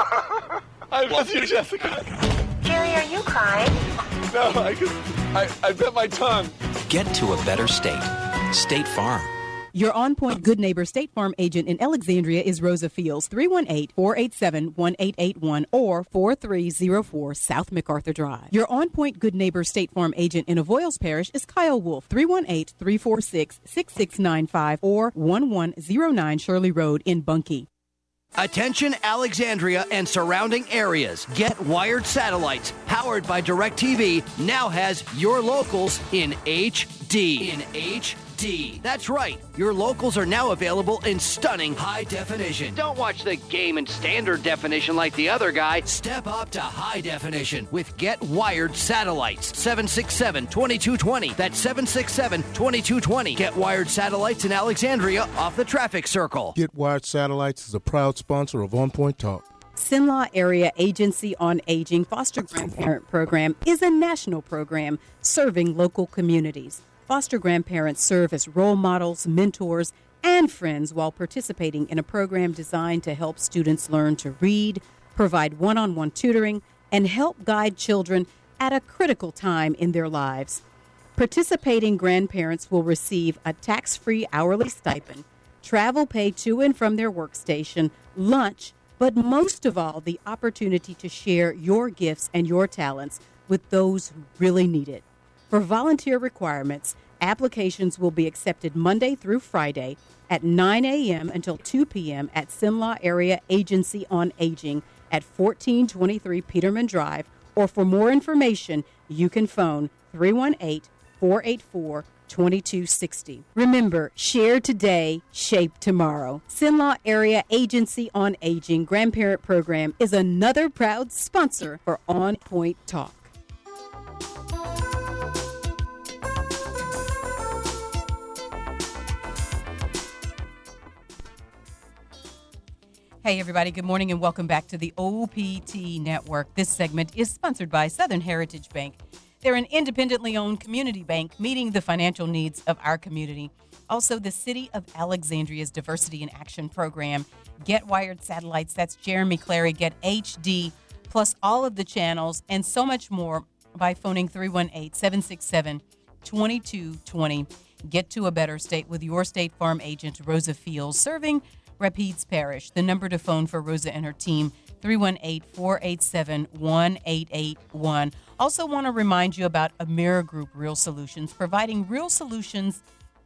I love you, Jessica. Jerry, are you crying? No, I, could, I, I bit my tongue. Get to a better state. State Farm. Your On Point Good Neighbor State Farm agent in Alexandria is Rosa Fields, three one eight, four eight seven, one eight eight one or four three zero four South MacArthur Drive. Your On Point Good Neighbor State Farm agent in Avoyles Parish is Kyle Wolf, three one eight, three four six, six six nine five or one one zero nine Shirley Road in Bunkie. Attention Alexandria and surrounding areas. Get Wired Satellites, powered by DirecTV, now has your locals in H D. In H D. That's right. Your locals are now available in stunning high definition. Don't watch the game in standard definition like the other guy. Step up to high definition with Get Wired Satellites. seven six seven, two two two zero. That's seven six seven, two two two zero. Get Wired Satellites in Alexandria off the traffic circle. Get Wired Satellites is a proud sponsor of On Point Talk. Sinlaw Area Agency on Aging Foster Grandparent Program is a national program serving local communities. Foster grandparents serve as role models, mentors, and friends while participating in a program designed to help students learn to read, provide one-on-one tutoring, and help guide children at a critical time in their lives. Participating grandparents will receive a tax-free hourly stipend, travel pay to and from their workstation, lunch, but most of all, the opportunity to share your gifts and your talents with those who really need it. For volunteer requirements, applications will be accepted Monday through Friday at nine a.m. until two p.m. at Simla Area Agency on Aging at fourteen twenty-three Peterman Drive, or for more information, you can phone three one eight, four eight four, two two six zero. Remember, share today, shape tomorrow. Simla Area Agency on Aging Grandparent Program is another proud sponsor for On Point Talk. Hey, everybody. Good morning and welcome back to the O P T Network. This segment is sponsored by Southern Heritage Bank. They're an independently owned community bank meeting the financial needs of our community. Also, the City of Alexandria's Diversity in Action program. Get Wired Satellites. That's Jeremy Clary. Get H D, plus all of the channels and so much more by phoning three one eight, seven six seven, two two two zero. Get to a better state with your State Farm agent, Rosa Fields, serving Rapides Parish. The number to phone for Rosa and her team, three one eight, four eight seven, one eight eight one. Also want to remind you about AmeriGroup Real Solutions, providing real solutions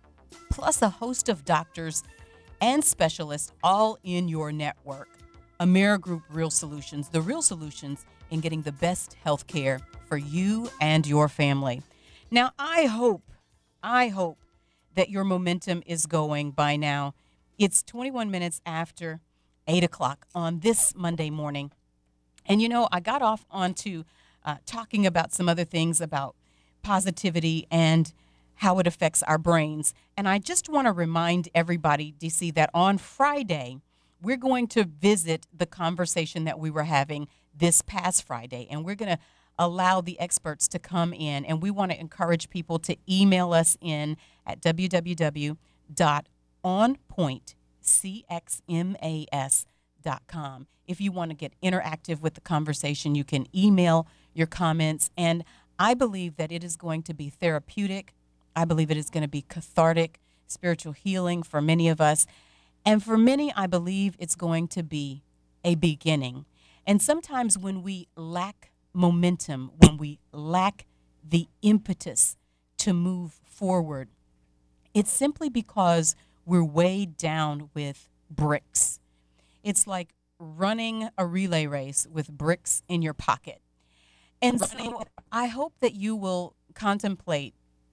plus a host of doctors and specialists all in your network. AmeriGroup Real Solutions, the real solutions in getting the best health care for you and your family. Now, I hope, I hope that your momentum is going by now. It's twenty-one minutes after eight o'clock on this Monday morning. And, you know, I got off onto uh, talking about some other things about positivity and how it affects our brains. And I just want to remind everybody, D C, that on Friday, we're going to visit the conversation that we were having this past Friday. And we're going to allow the experts to come in. And we want to encourage people to email us in at w w w dot on point c x m a s dot com. If you want to get interactive with the conversation, you can email your comments. And I believe that it is going to be therapeutic. I believe it is going to be cathartic, spiritual healing for many of us. And for many, I believe it's going to be a beginning. And sometimes when we lack momentum, when we lack the impetus to move forward, it's simply because we're weighed down with bricks. It's like running a relay race with bricks in your pocket. And so I hope that you will contemplate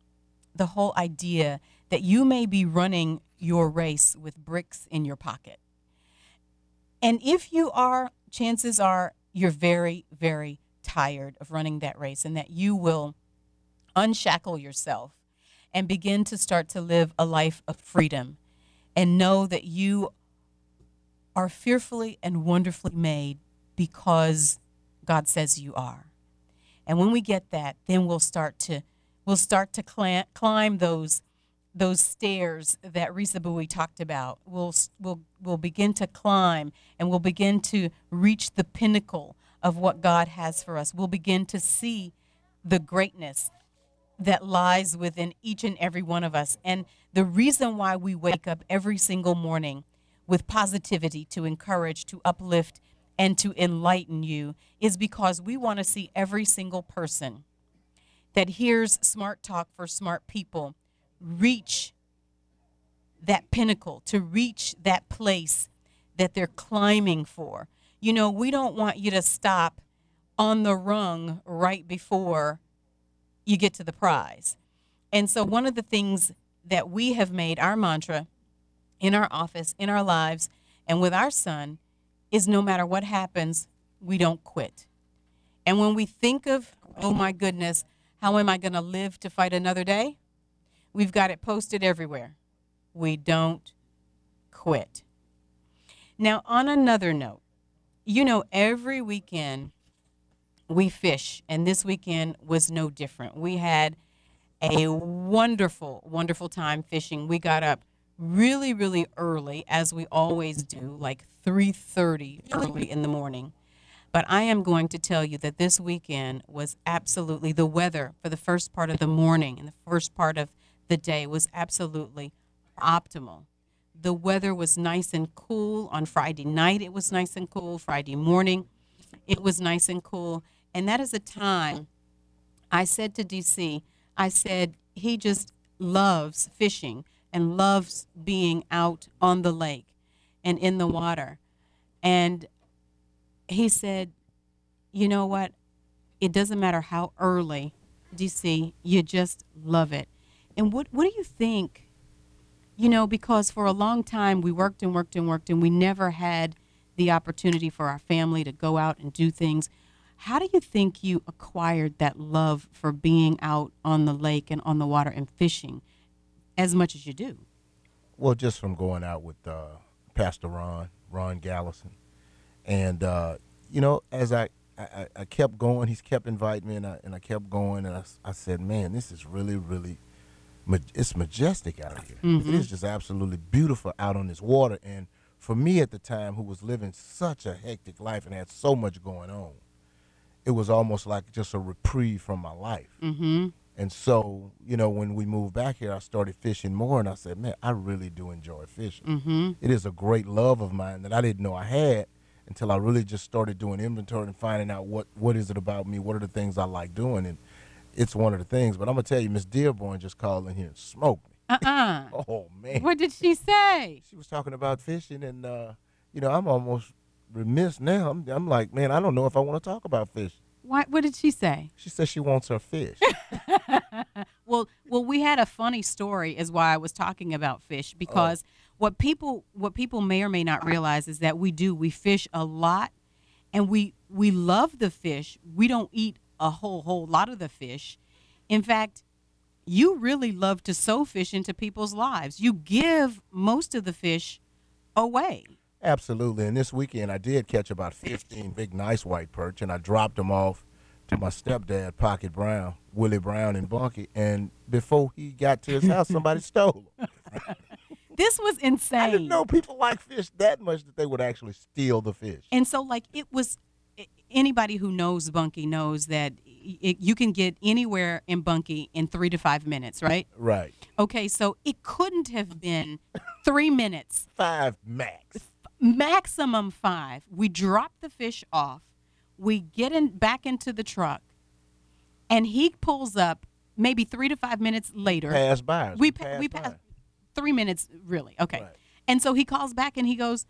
the whole idea that you may be running your race with bricks in your pocket. And if you are, chances are you're very, very tired of running that race, and that you will unshackle yourself and begin to start to live a life of freedom. And know that you are fearfully and wonderfully made because God says you are. And when we get that, then we'll start to we'll start to climb, climb those those stairs that Risa Bowie talked about. We'll we'll we'll begin to climb, and we'll begin to reach the pinnacle of what God has for us. We'll begin to see the greatness that lies within each and every one of us. And the reason why we wake up every single morning with positivity to encourage, to uplift, and to enlighten you is because we want to see every single person that hears Smart Talk for Smart People reach that pinnacle, to reach that place that they're climbing for. You know, we don't want you to stop on the rung right before you get to the prize. And so one of the things that we have made our mantra in our office, in our lives, and with our son is no matter what happens, we don't quit. And when we think of, oh my goodness, how am I going to live to fight another day? We've got it posted everywhere. We don't quit. Now, on another note, you know, every weekend we fish, and this weekend was no different. We had a wonderful, wonderful time fishing. We got up really, really early, as we always do, like three thirty early in the morning. But I am going to tell you that this weekend was absolutely, the weather for the first part of the morning and the first part of the day was absolutely optimal. The weather was nice and cool. On Friday night, it was nice and cool. Friday morning, it was nice and cool. And that is a time I said to D C, I said, he just loves fishing and loves being out on the lake and in the water. And he said, you know what? It doesn't matter how early, D C, you just love it. And what, what do you think? You know, because for a long time we worked and worked and worked and we never had the opportunity for our family to go out and do things. How do you think you acquired that love for being out on the lake and on the water and fishing as much as you do? Well, just from going out with uh, Pastor Ron, Ron Gallison. And, uh, you know, as I, I, I kept going, he's kept inviting me, and I, and I kept going, and I, I said, man, this is really, really, it's majestic out here. Mm-hmm. It is just absolutely beautiful out on this water. And for me at the time, who was living such a hectic life and had so much going on, it was almost like just a reprieve from my life. Mm-hmm. And so, you know, when we moved back here, I started fishing more, and I said, man, I really do enjoy fishing. Mm-hmm. It is a great love of mine that I didn't know I had until I really just started doing inventory and finding out what, what is it about me, what are the things I like doing, and it's one of the things. But I'm going to tell you, Miss Dearborn just called in here and smoked me. Uh-uh. Oh, man. What did she say? She was talking about fishing, and, uh, you know, I'm almost remiss now. I'm, I'm like, man, I don't know if I want to talk about fishing. Why, what did she say? She said she wants her fish. well, well, we had a funny story is why I was talking about fish, because oh. what people what people may or may not realize is that we do we fish a lot, and we we love the fish. We don't eat a whole whole lot of the fish. In fact, you really love to sow fish into people's lives. You give most of the fish away. Absolutely. And this weekend I did catch about fifteen big nice white perch, and I dropped them off to my stepdad, Pocket Brown, Willie Brown in Bunkie. And before he got to his house, somebody stole them. This was insane. I didn't know people like fish that much that they would actually steal the fish. And so, like, it was, anybody who knows Bunkie knows that it, you can get anywhere in Bunkie in three to five minutes, right? Right. Okay, so it couldn't have been three minutes. Five max. Maximum five. We drop the fish off. We get in back into the truck, and he pulls up maybe three to five minutes later. Pass by. We, we pa- pass we by. pass three minutes, really. Okay. Right. And so he calls back, and he goes,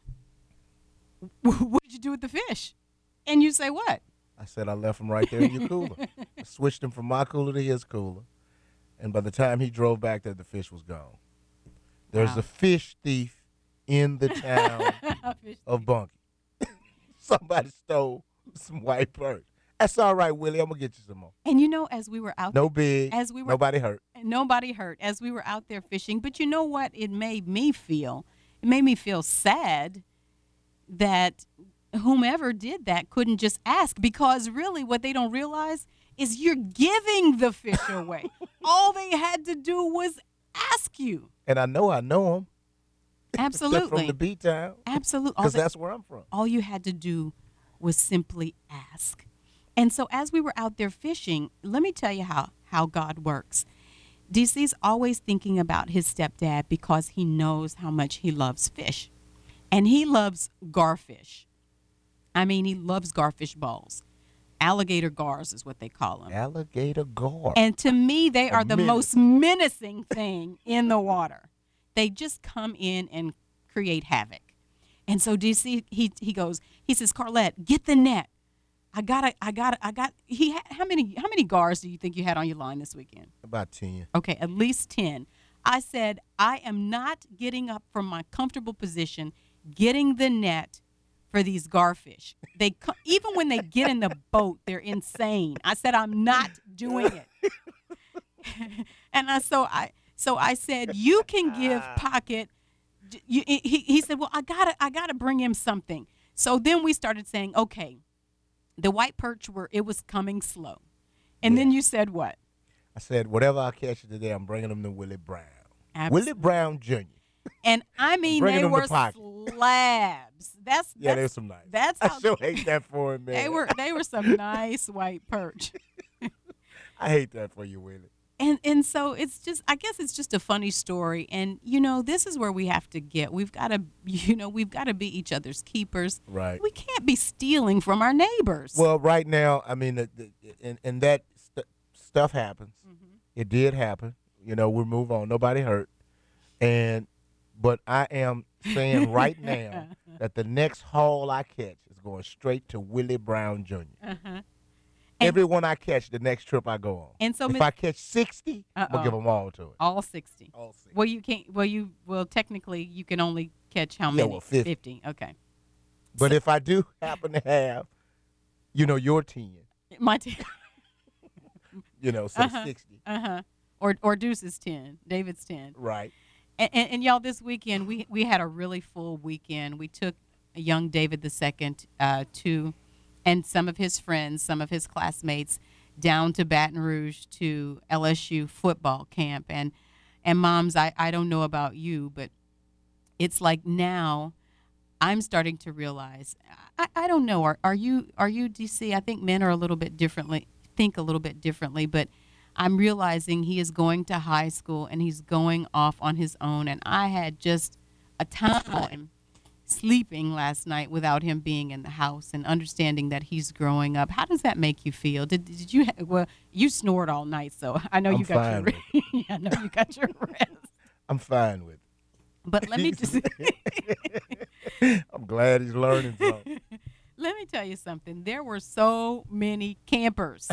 what did you do with the fish? And you say, what? I said I left them right there in your cooler. I switched them from my cooler to his cooler, and by the time he drove back there, the fish was gone. There's wow. a fish thief in the town of Bunkie. Somebody stole some white perch. That's all right, Willie. I'm gonna get you some more. And you know, as we were out, no there, big, as we were, nobody hurt, nobody hurt. As we were out there fishing, but you know what? It made me feel. It made me feel sad that whomever did that couldn't just ask, because really, what they don't realize is you're giving the fish away. All they had to do was ask you. And I know I know them. Absolutely. From the beat town. Absolutely. Because that's where I'm from. All you had to do was simply ask. And so as we were out there fishing, let me tell you how, how God works. D C's always thinking about his stepdad because he knows how much he loves fish. And he loves garfish. I mean, he loves garfish balls. Alligator gars is what they call them. Alligator gar. And to me, they A are the minute. most menacing thing in the water. They just come in and create havoc. And so D C, he he goes, he says, Carlette, get the net. I gotta, I gotta, I got, he had, how many, how many gars do you think you had on your line this weekend? About ten. Okay, at least ten. I said, I am not getting up from my comfortable position, getting the net for these garfish. They co- even when they get in the boat, they're insane. I said, I'm not doing it. and I, so I, so I said, you can give Pocket. You, he, he said, well, I gotta, I gotta bring him something. So then we started saying, okay, the white perch were, it was coming slow. And yeah. then you said what? I said, whatever I catch today, I'm bringing them to Willie Brown. Absolutely. Willie Brown Junior And I mean, they were slimy. slabs. That's, yeah, that's there's some nice. That's I how sure hate that for him, man. they were. They were some nice white perch. I hate that for you, Willie. And and so it's just, I guess it's just a funny story. And, you know, this is where we have to get. We've got to, you know, we've got to be each other's keepers. Right. We can't be stealing from our neighbors. Well, right now, I mean, the, the, and, and that st- stuff happens. Mm-hmm. It did happen. You know, we move on. Nobody hurt. And, but I am saying right now that the next haul I catch is going straight to Willie Brown Junior Uh-huh. Every one I catch, the next trip I go on. And so, if Miz- I catch sixty, Uh-oh. I'm gonna give them all to it. All sixty. All sixty. Well, you can't. Well, you. Well, technically, you can only catch how many? Yeah, well, fifty. fifty. Okay. But so, if I do happen to have, you know, your ten, my ten, you know, so uh-huh, sixty. Uh huh. Or or Deuce's ten, David's ten. Right. And, and, and y'all, this weekend we we had a really full weekend. We took young David the second uh, to, and some of his friends, some of his classmates, down to Baton Rouge to L S U football camp. And and moms, I, I don't know about you, but it's like now I'm starting to realize, I, I don't know, are, are you are you D C? I think men are a little bit differently, think a little bit differently, but I'm realizing he is going to high school and he's going off on his own. And I had just a time sleeping last night without him being in the house and understanding that he's growing up. How does that make you feel? Did did you ha- well you snored all night, so I know I'm you got fine your with re- yeah, I know you got your rest. I'm fine with it. But let me just I'm glad he's learning something. Let me tell you something. There were so many campers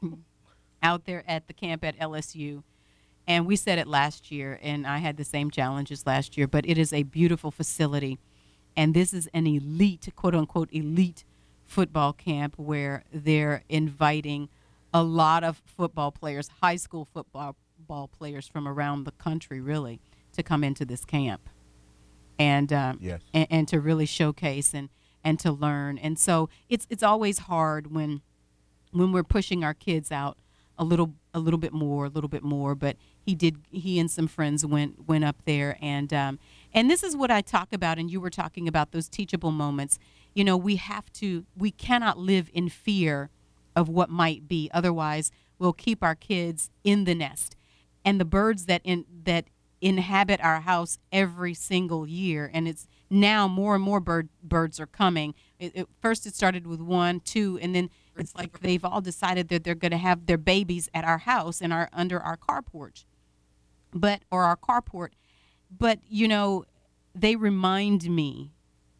out there at the camp at L S U. And we said it last year, and I had the same challenges last year, but it is a beautiful facility. And this is an elite, quote unquote, elite football camp where they're inviting a lot of football players, high school football ball players from around the country, really, to come into this camp and um, yes. and, and to really showcase and, and to learn. And so it's it's always hard when when we're pushing our kids out a little a little bit more, a little bit more. But he did. He and some friends went went up there, and um, and this is what I talk about. And you were talking about those teachable moments. You know, we have to. We cannot live in fear of what might be. Otherwise, we'll keep our kids in the nest. And the birds that in that inhabit our house every single year, and it's now more and more bird birds are coming. It, it, first, it started with one, two, and then it's like they've all decided that they're going to have their babies at our house and our under our car porch, but or our carport. But you know, they remind me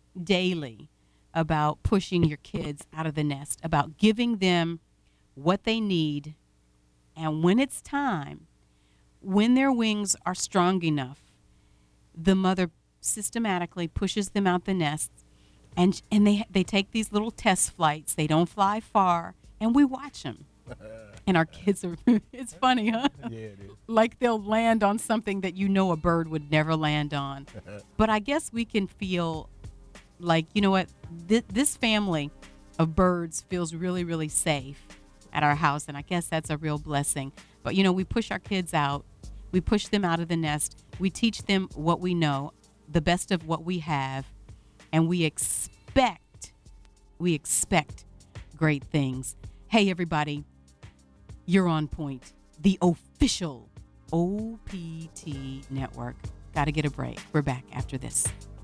daily about pushing your kids out of the nest, about giving them what they need, and when it's time, when their wings are strong enough, the mother systematically pushes them out the nest. And and they they take these little test flights. They don't fly far, and we watch them. And our kids are, it's funny, huh? Yeah, it is. Like they'll land on something that you know a bird would never land on. But I guess we can feel like, you know what, Th- this family of birds feels really, really safe at our house. And I guess that's a real blessing. But, you know, we push our kids out. We push them out of the nest. We teach them what we know, the best of what we have. And we expect, we expect great things. Hey, everybody, you're on point. The official O P T network. Got to get a break. We're back after this.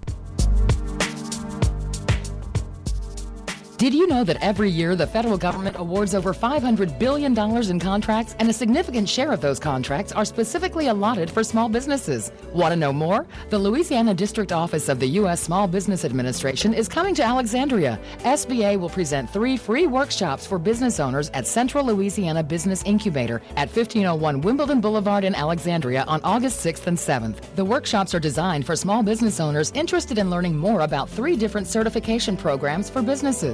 Did you know that every year the federal government awards over five hundred billion dollars in contracts, and a significant share of those contracts are specifically allotted for small businesses? Want to know more? The Louisiana District Office of the U S Small Business Administration is coming to Alexandria. S B A will present three free workshops for business owners at Central Louisiana Business Incubator at fifteen oh one Wimbledon Boulevard in Alexandria on August sixth and seventh. The workshops are designed for small business owners interested in learning more about three different certification programs for businesses.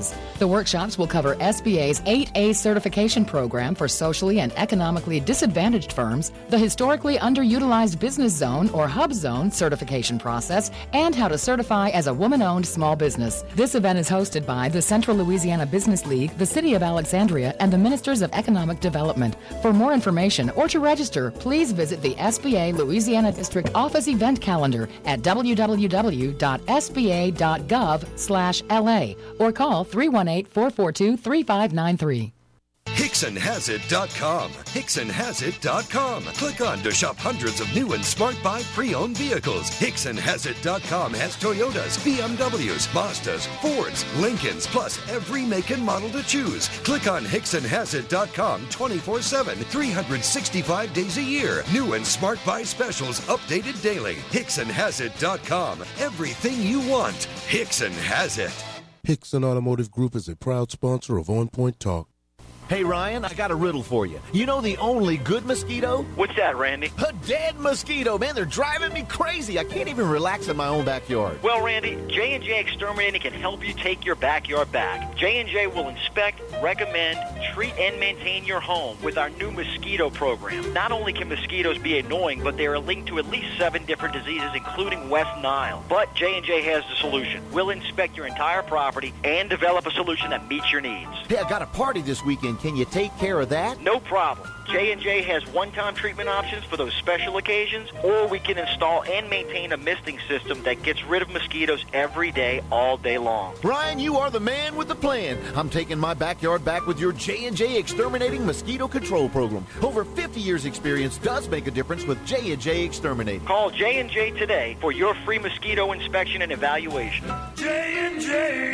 Services. The workshops will cover S B A's eight A certification program for socially and economically disadvantaged firms, the historically underutilized business zone or hub zone certification process, and how to certify as a woman-owned small business. This event is hosted by the Central Louisiana Business League, the City of Alexandria, and the Ministers of Economic Development. For more information or to register, please visit the S B A Louisiana District Office event calendar at w w w dot s b a dot gov slash l a or call three one eight, four four two, three five nine three. Hickson Has It dot com. Hickson Has It dot com. Click on to shop hundreds of new and Smart Buy pre-owned vehicles. Hickson Has It dot com has Toyotas, B M Ws, Mazdas, Fords, Lincolns, plus every make and model to choose. Click on Hickson Has It dot com twenty-four seven, three hundred sixty-five days a year. New and Smart Buy specials updated daily. Hickson Has It dot com. Everything you want. Hickson has it. Hickson Automotive Group is a proud sponsor of On Point Talk. Hey, Ryan, I got a riddle for you. You know the only good mosquito? What's that, Randy? A dead mosquito, man. They're driving me crazy. I can't even relax in my own backyard. Well, Randy, J and J Exterminating can help you take your backyard back. J and J will inspect, recommend, treat, and maintain your home with our new mosquito program. Not only can mosquitoes be annoying, but they are linked to at least seven different diseases, including West Nile. But J and J has the solution. We'll inspect your entire property and develop a solution that meets your needs. Hey, I got a party this weekend. Can you take care of that? No problem. J and J has one-time treatment options for those special occasions, or we can install and maintain a misting system that gets rid of mosquitoes every day, all day long. Brian, you are the man with the plan. I'm taking my backyard back with your J and J Exterminating Mosquito Control Program. Over fifty years experience does make a difference with J and J Exterminating. Call J and J today for your free mosquito inspection and evaluation. J and J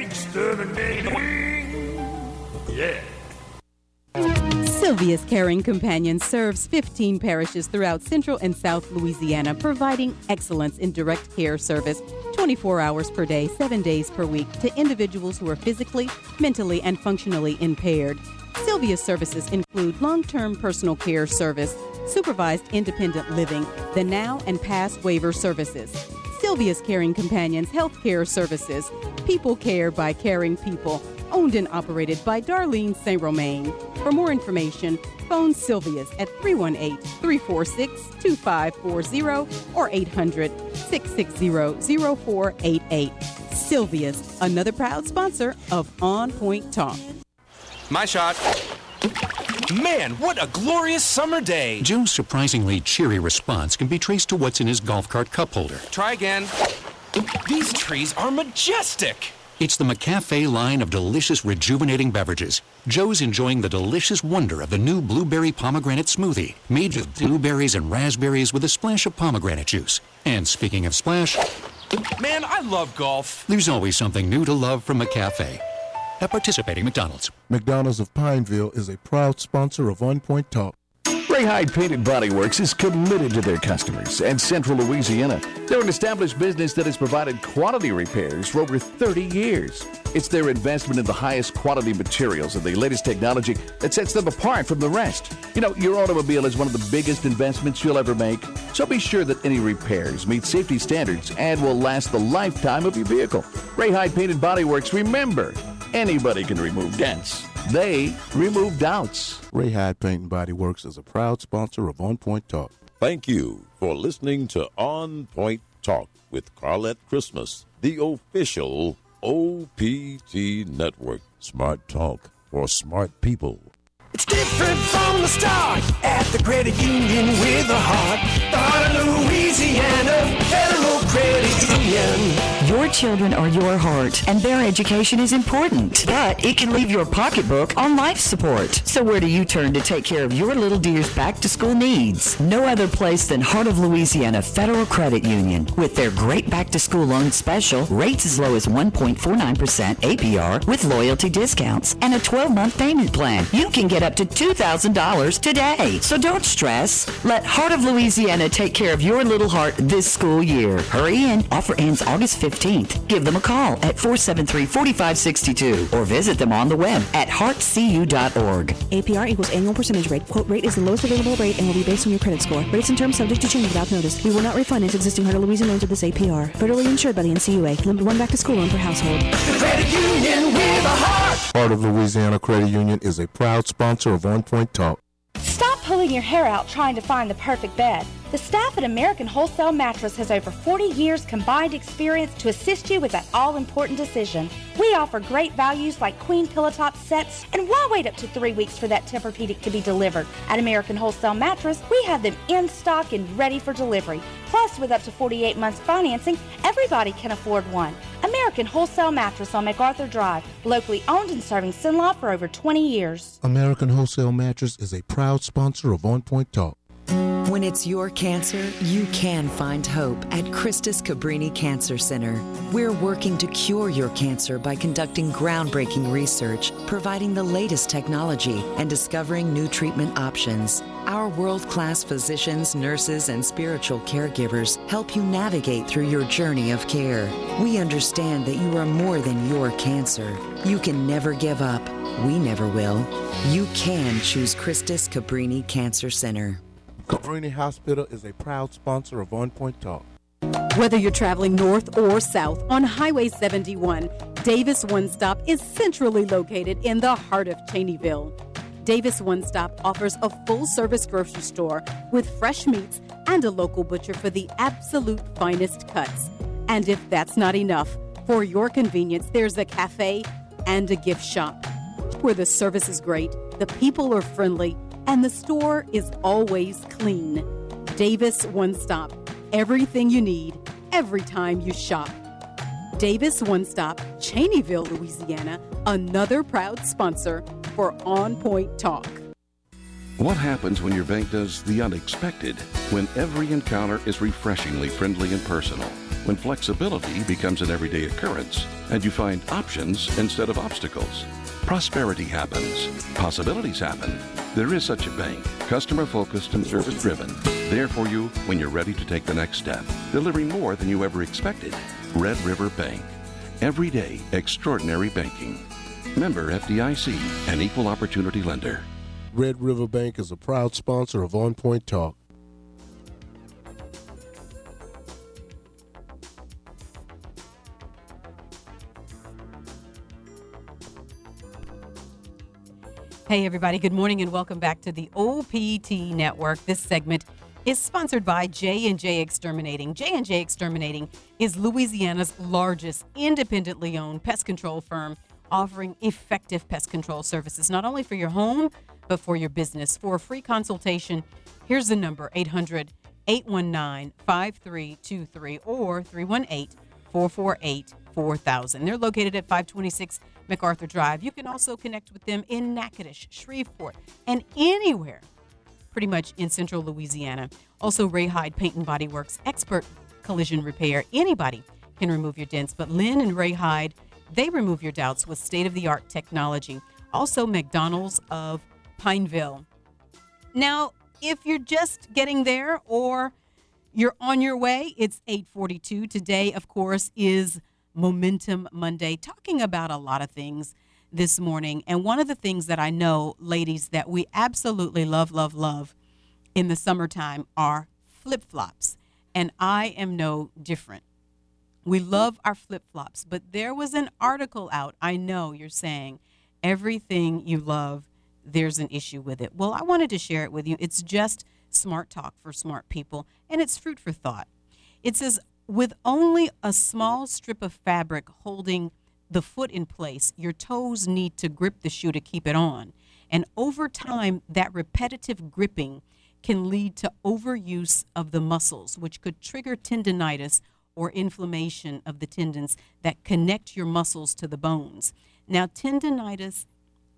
Exterminating. Yeah. Sylvia's Caring Companion serves fifteen parishes throughout Central and South Louisiana, providing excellence in direct care service twenty-four hours per day, seven days per week to individuals who are physically, mentally, and functionally impaired. Sylvia's services include long-term personal care service, supervised independent living, the now and past waiver services, Sylvia's Caring Companions health care services, people care by caring people, owned and operated by Darlene Saint Romain. For more information, phone Sylvia's at three one eight, three four six, two five four zero or eight hundred, six six zero, zero four eight eight. Sylvia's, another proud sponsor of On Point Talk. My shot. Man, what a glorious summer day. Joe's surprisingly cheery response can be traced to what's in his golf cart cup holder. Try again. These trees are majestic. It's the McCafe line of delicious, rejuvenating beverages. Joe's enjoying the delicious wonder of the new blueberry pomegranate smoothie, made with blueberries and raspberries with a splash of pomegranate juice. And speaking of splash, man, I love golf. There's always something new to love from McCafe. At participating McDonald's. McDonald's of Pineville is a proud sponsor of On Point Talk. Ray Hyde Painted Body Works is committed to their customers and Central Louisiana. They're an established business that has provided quality repairs for over thirty years. It's their investment in the highest quality materials and the latest technology that sets them apart from the rest. You know, your automobile is one of the biggest investments you'll ever make, so be sure that any repairs meet safety standards and will last the lifetime of your vehicle. Ray Hyde Painted Body Works, remember, anybody can remove dents. They remove doubts. Ray Hyde Paint and Body Works is a proud sponsor of On Point Talk. Thank you for listening to On Point Talk with Carlette Christmas, the official O P T network. Smart talk for smart people. It's different from the start at the credit union with a heart. The heart of Louisiana Federal Credit Union. Your children are your heart, and their education is important, but it can leave your pocketbook on life support. So where do you turn to take care of your little dear's back-to-school needs? No other place than Heart of Louisiana Federal Credit Union. With their great back-to-school loan special, rates as low as one point four nine percent A P R with loyalty discounts and a twelve-month payment plan. You can get up to two thousand dollars today. So don't stress. Let Heart of Louisiana take care of your little heart this school year. Hurry in. Offer ends August fifteenth. fifteenth. Give them a call at four seven three, four five six two or visit them on the web at heart c u dot org. A P R equals annual percentage rate. Quote rate is the lowest available rate and will be based on your credit score. Rates and terms subject to change without notice. We will not refinance existing Heart of Louisiana loans with this A P R. Federally insured by the N C U A. Limit one back to school loan per household. The credit union with a heart. Heart of Louisiana Credit Union is a proud sponsor of On Point Talk. Stop pulling your hair out trying to find the perfect bed. The staff at American Wholesale Mattress has over forty years combined experience to assist you with that all-important decision. We offer great values like queen pillow top sets, and why wait up to three weeks for that Tempur-Pedic to be delivered? At American Wholesale Mattress, we have them in stock and ready for delivery. Plus, with up to forty-eight months financing, everybody can afford one. American Wholesale Mattress on MacArthur Drive, locally owned and serving Sinlaw for over twenty years. American Wholesale Mattress is a proud sponsor of On Point Talk. When it's your cancer, you can find hope at Christus Cabrini Cancer Center. We're working to cure your cancer by conducting groundbreaking research, providing the latest technology, and discovering new treatment options. Our world-class physicians, nurses, and spiritual caregivers help you navigate through your journey of care. We understand that you are more than your cancer. You can never give up. We never will. You can choose Christus Cabrini Cancer Center. Cabrini Hospital is a proud sponsor of On Point Talk. Whether you're traveling north or south on Highway seventy-one, Davis One Stop is centrally located in the heart of Cheneyville. Davis One Stop offers a full-service grocery store with fresh meats and a local butcher for the absolute finest cuts. And if that's not enough, for your convenience, there's a cafe and a gift shop where the service is great, the people are friendly, and the store is always clean. Davis One Stop. Everything you need, every time you shop. Davis One Stop, Cheneyville, Louisiana, another proud sponsor for On Point Talk. What happens when your bank does the unexpected? When every encounter is refreshingly friendly and personal. When flexibility becomes an everyday occurrence and you find options instead of obstacles. Prosperity happens. Possibilities happen. There is such a bank, customer-focused and service-driven. There for you when you're ready to take the next step, delivering more than you ever expected. Red River Bank. Every day, extraordinary banking. Member F D I C, an equal opportunity lender. Red River Bank is a proud sponsor of On Point Talk. Hey, everybody. Good morning and welcome back to the O P T Network. This segment is sponsored by J and J Exterminating. J and J Exterminating is Louisiana's largest independently owned pest control firm, offering effective pest control services, not only for your home, but for your business. For a free consultation, here's the number, eight hundred, eight one nine, five three two three or three one eight, four four eight, four thousand. They're located at five twenty-six MacArthur Drive. You can also connect with them in Natchitoches, Shreveport, and anywhere pretty much in central Louisiana. Also, Ray Hyde Paint and Body Works, expert collision repair. Anybody can remove your dents, but Lynn and Ray Hyde, they remove your doubts with state-of-the-art technology. Also, McDonald's of Pineville. Now, if you're just getting there or you're on your way, it's eight forty-two. Today, of course, is Momentum Monday, talking about a lot of things this morning. And one of the things that I know, ladies, that we absolutely love, love, love in the summertime are flip-flops. And I am no different. We love our flip-flops. But there was an article out. I know you're saying everything you love, there's an issue with it. Well, I wanted to share it with you. It's just smart talk for smart people, and it's food for thought. It says, with only a small strip of fabric holding the foot in place, your toes need to grip the shoe to keep it on. And over time, that repetitive gripping can lead to overuse of the muscles, which could trigger tendinitis or inflammation of the tendons that connect your muscles to the bones. Now, tendinitis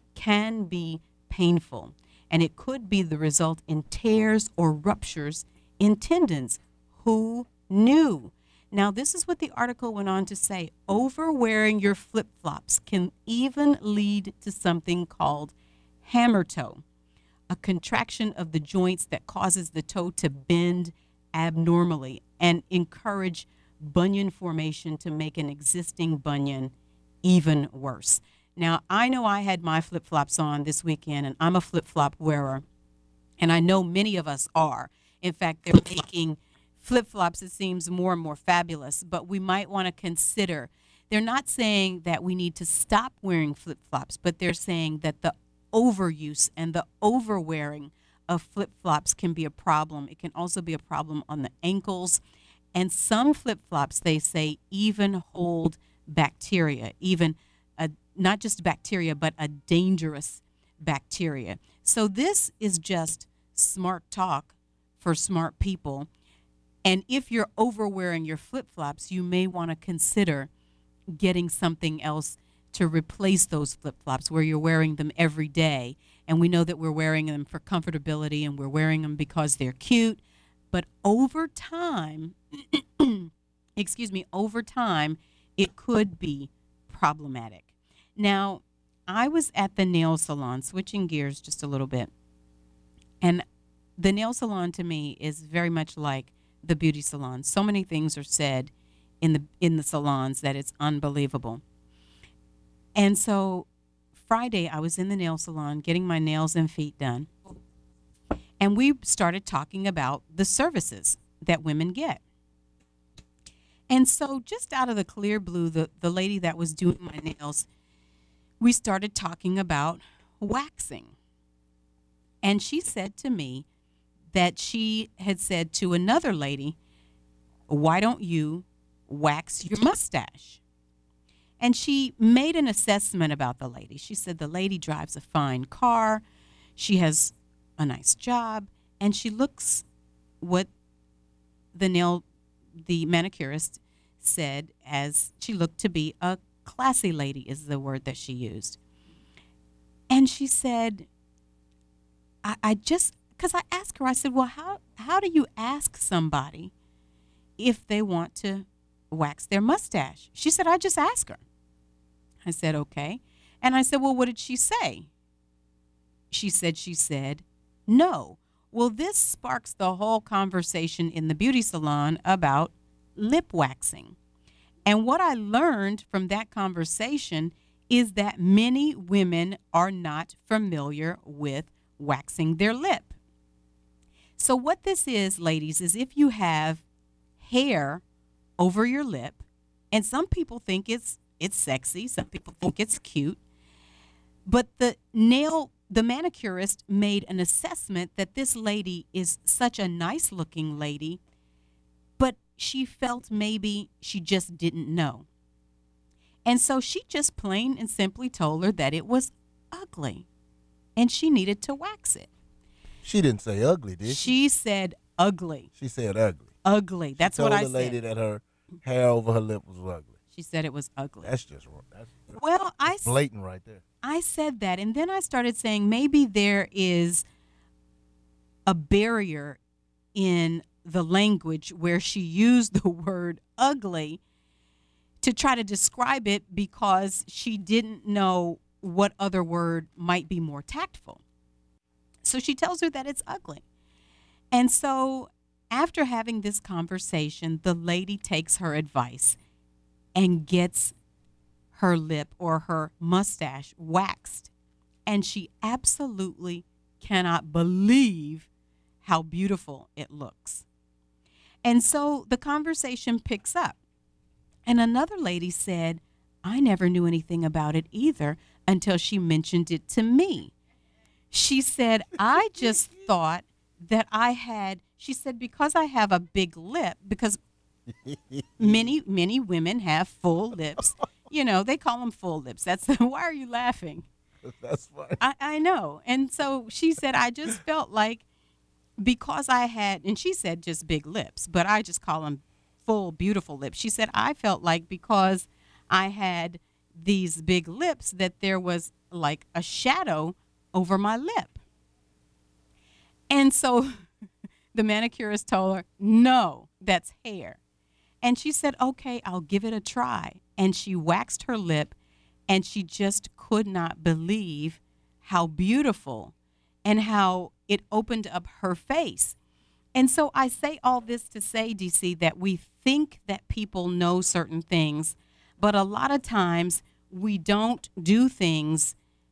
can be painful, and it could be the result in tears or ruptures in tendons. Who knew? Now, this is what the article went on to say. Overwearing your flip-flops can even lead to something called hammer toe, a contraction of the joints that causes the toe to bend abnormally and encourage bunion formation to make an existing bunion even worse. Now, I know I had my flip-flops on this weekend, and I'm a flip-flop wearer, and I know many of us are. In fact, they're making flip-flops, it seems, more and more fabulous, but we might want to consider. They're not saying that we need to stop wearing flip-flops, but they're saying that the overuse and the overwearing of flip-flops can be a problem. It can also be a problem on the ankles. And some flip-flops, they say, even hold bacteria, even a, not just bacteria, but a dangerous bacteria. So this is just smart talk for smart people. And if you're overwearing your flip-flops, you may want to consider getting something else to replace those flip-flops where you're wearing them every day. And we know that we're wearing them for comfortability and we're wearing them because they're cute. But over time, excuse me, over time, it could be problematic. Now, I was at the nail salon, switching gears just a little bit. And the nail salon to me is very much like the beauty salon. So many things are said in the in the salons that it's unbelievable. And so Friday, I was in the nail salon getting my nails and feet done. And we started talking about the services that women get. And so just out of the clear blue, the, the lady that was doing my nails, we started talking about waxing. And she said to me that she had said to another lady, why don't you wax your mustache? And she made an assessment about the lady. She said the lady drives a fine car. She has a nice job, and she looks what the nail, the manicurist said as she looked to be a classy lady is the word that she used. And she said, I, I just, because I asked her, I said, well, how, how do you ask somebody if they want to wax their mustache? She said, I just ask her. I said, okay. And I said, well, what did she say? She said, she said, no. Well, this sparks the whole conversation in the beauty salon about lip waxing. And what I learned from that conversation is that many women are not familiar with waxing their lip. So what this is, ladies, is if you have hair over your lip, and some people think it's it's sexy, some people think it's cute, but the nail The manicurist made an assessment that this lady is such a nice looking lady, but she felt maybe she just didn't know. And so she just plain and simply told her that it was ugly and she needed to wax it. She didn't say ugly, did she? She said ugly. She said ugly. Ugly. That's she what I told the lady said. that her hair over her lip was ugly. She said it was ugly. That's just that's, well, I that's blatant right there. I said that, and then I started saying maybe there is a barrier in the language where she used the word ugly to try to describe it because she didn't know what other word might be more tactful. So she tells her that it's ugly. And so after having this conversation, the lady takes her advice and gets her lip or her mustache waxed. And she absolutely cannot believe how beautiful it looks. And so the conversation picks up. And another lady said, I never knew anything about it either until she mentioned it to me. She said, I just thought that I had, she said, because I have a big lip, because many, many women have full lips. You know, they call them full lips. That's why are you laughing? That's funny. I, I know. And so she said, I just felt like because I had, and she said just big lips, but I just call them full, beautiful lips. She said, I felt like because I had these big lips that there was like a shadow over my lip. And so the manicurist told her, no, that's hair. And she said, okay, I'll give it a try. And she waxed her lip, and she just could not believe how beautiful and how it opened up her face. And so I say all this to say, D C, that we think that people know certain things, but a lot of times we don't do things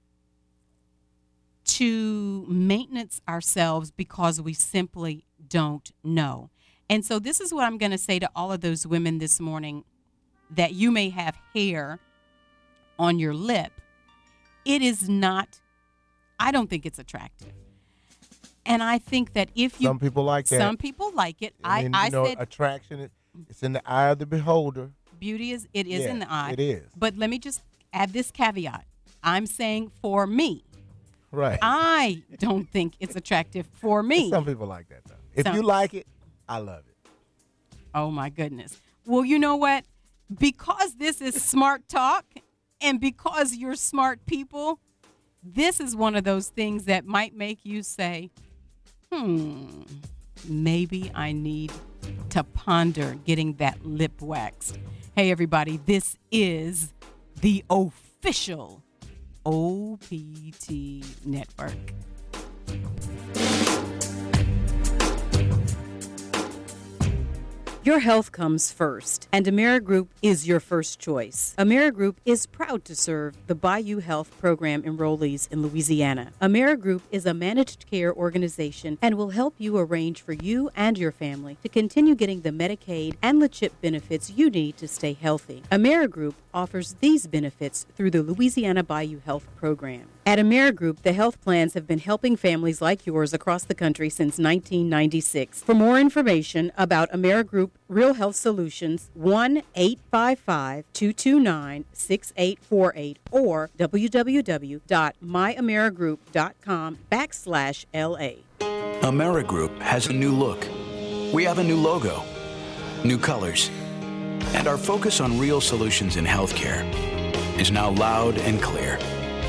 to maintenance ourselves because we simply don't know. And so this is what I'm going to say to all of those women this morning, that you may have hair on your lip. It is not, I don't think it's attractive. And I think that if you... Some people like that. Some people like it. I, mean, I, I you know, said... attraction, is, it's in the eye of the beholder. Beauty is, it is Yeah, in the eye. it is. But let me just add this caveat. I'm saying for me. Right. I don't think it's attractive for me. Some people like that, though. If Some- you like it, I love it. Oh, my goodness. Well, you know what? Because this is smart talk and because you're smart people, this is one of those things that might make you say, hmm, maybe I need to ponder getting that lip waxed. Hey, everybody, this is the official O P T Network. Your health comes first, and AmeriGroup is your first choice. AmeriGroup is proud to serve the Bayou Health Program enrollees in Louisiana. AmeriGroup is a managed care organization and will help you arrange for you and your family to continue getting the Medicaid and the CHIP benefits you need to stay healthy. AmeriGroup offers these benefits through the Louisiana Bayou Health Program. At AmeriGroup, the health plans have been helping families like yours across the country since nineteen ninety-six. For more information about AmeriGroup Real Health Solutions, one eight five five, two two nine, six eight four eight or www.myamerigroup.com backslash LA. AmeriGroup has a new look. We have a new logo, new colors, and our focus on real solutions in healthcare is now loud and clear.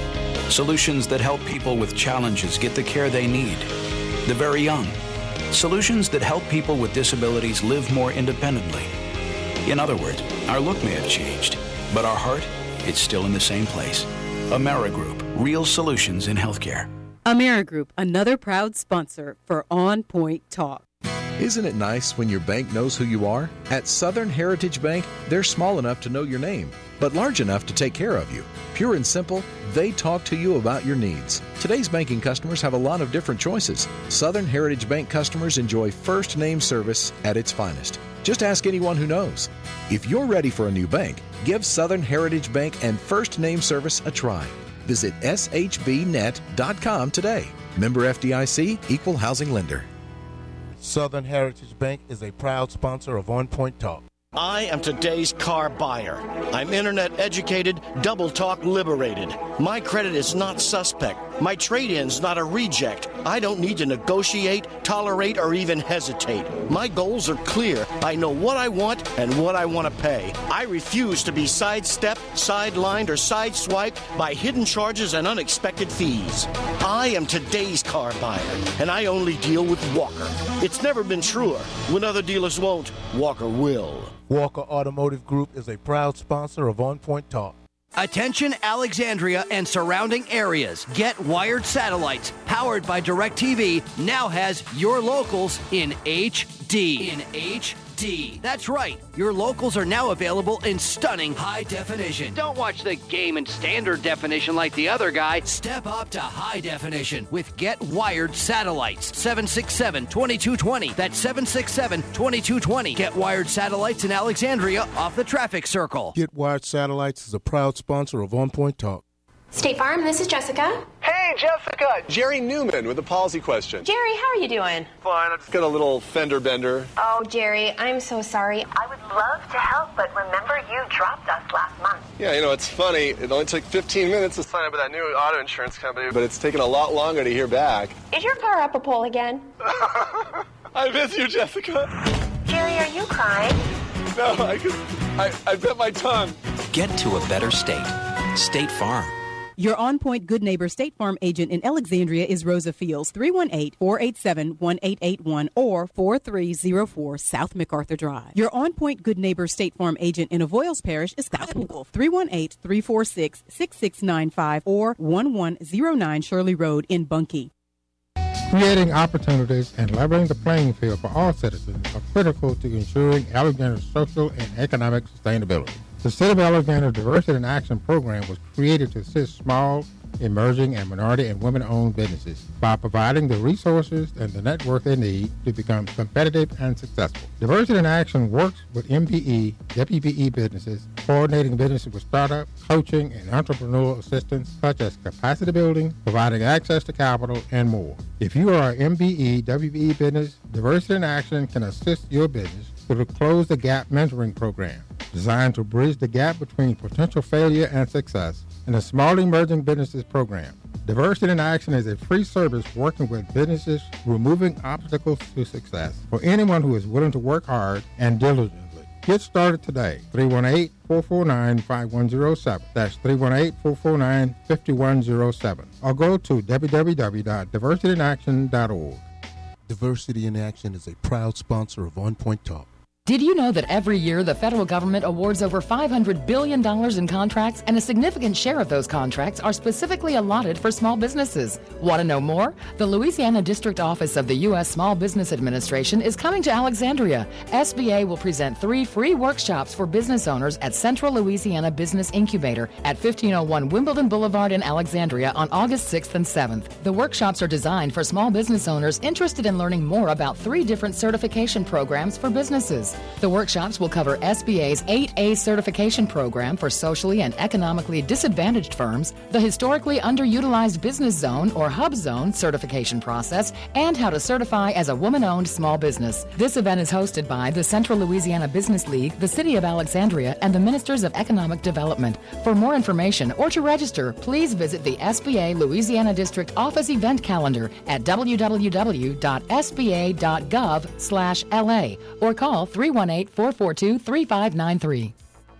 Solutions that help people with challenges get the care they need. The very young. Solutions that help people with disabilities live more independently. In other words, our look may have changed, but our heart, it's still in the same place. AmeriGroup, real solutions in healthcare. AmeriGroup, another proud sponsor for On Point Talk. Isn't it nice when your bank knows who you are? At Southern Heritage Bank, they're small enough to know your name, but large enough to take care of you. Pure and simple, they talk to you about your needs. Today's banking customers have a lot of different choices. Southern Heritage Bank customers enjoy first name service at its finest. Just ask anyone who knows. If you're ready for a new bank, give Southern Heritage Bank and first name service a try. Visit S H B net dot com today. Member F D I C, Equal Housing Lender. Southern Heritage Bank is a proud sponsor of On Point Talk. I am today's car buyer. I'm internet educated, double talk liberated. My credit is not suspect. My trade-in's not a reject. I don't need to negotiate, tolerate, or even hesitate. My goals are clear. I know what I want and what I want to pay. I refuse to be sidestepped, sidelined, or sideswiped by hidden charges and unexpected fees. I am today's car buyer, and I only deal with Walker. It's never been truer. When other dealers won't, Walker will. Walker Automotive Group is a proud sponsor of On Point Talk. Attention Alexandria and surrounding areas. Get Wired Satellites, powered by DirecTV, now has your locals in H D. In H D. That's right. Your locals are now available in stunning high definition. Don't watch the game in standard definition like the other guy. Step up to high definition with Get Wired Satellites. seven six seven, two two two zero. That's seven six seven, two two two zero. Get Wired Satellites in Alexandria off the traffic circle. Get Wired Satellites is a proud sponsor of On Point Talk. State Farm, this is Jessica. Hey, Jessica! Jerry Newman with a policy question. Jerry, how are you doing? Fine, I just got a little fender bender. Oh, Jerry, I'm so sorry. I would love to help, but remember you dropped us last month. Yeah, you know, it's funny. It only took fifteen minutes to sign up with that new auto insurance company, but it's taken a lot longer to hear back. Is your car up a pole again? I miss you, Jessica. Jerry, are you crying? No, I just, I, I bit my tongue. Get to a better state. State Farm. Your On Point Good Neighbor State Farm agent in Alexandria is Rosa Fields, three one eight, four eight seven, one eight eight one or four three zero four South MacArthur Drive. Your On Point Good Neighbor State Farm agent in Avoyles Parish is Scott Poole, three one eight, three four six, six six nine five or one one zero nine Shirley Road in Bunkie. Creating opportunities and leveling the playing field for all citizens are critical to ensuring Alexandria's social and economic sustainability. The City of Alexandria Diversity in Action program was created to assist small, emerging, and minority and women-owned businesses by providing the resources and the network they need to become competitive and successful. Diversity in Action works with M P E, W P E businesses, coordinating businesses with startup, coaching, and entrepreneurial assistance such as capacity building, providing access to capital, and more. If you are an M P E, W P E business, Diversity in Action can assist your business through the Close the Gap mentoring program, designed to bridge the gap between potential failure and success, and the Small Emerging Businesses Program. Diversity in Action is a free service working with businesses removing obstacles to success for anyone who is willing to work hard and diligently. Get started today. three one eight, four four nine, five one zero seven. That's three one eight, four four nine, five one zero seven. Or go to w w w dot diversity in action dot org. Diversity in Action is a proud sponsor of On Point Talk. Did you know that every year the federal government awards over five hundred billion dollars in contracts, and a significant share of those contracts are specifically allotted for small businesses? Want to know more? The Louisiana District Office of the U S Small Business Administration is coming to Alexandria. S B A will present three free workshops for business owners at Central Louisiana Business Incubator at fifteen oh one Wimbledon Boulevard in Alexandria on August sixth and seventh. The workshops are designed for small business owners interested in learning more about three different certification programs for businesses. The workshops will cover S B A's eight A certification program for socially and economically disadvantaged firms, the historically underutilized business zone or hub zone certification process, and how to certify as a woman-owned small business. This event is hosted by the Central Louisiana Business League, the City of Alexandria, and the Ministers of Economic Development. For more information or to register, please visit the S B A Louisiana District Office event calendar at w w w dot s b a dot gov slash l a or call three one eight, four four two, three five nine three.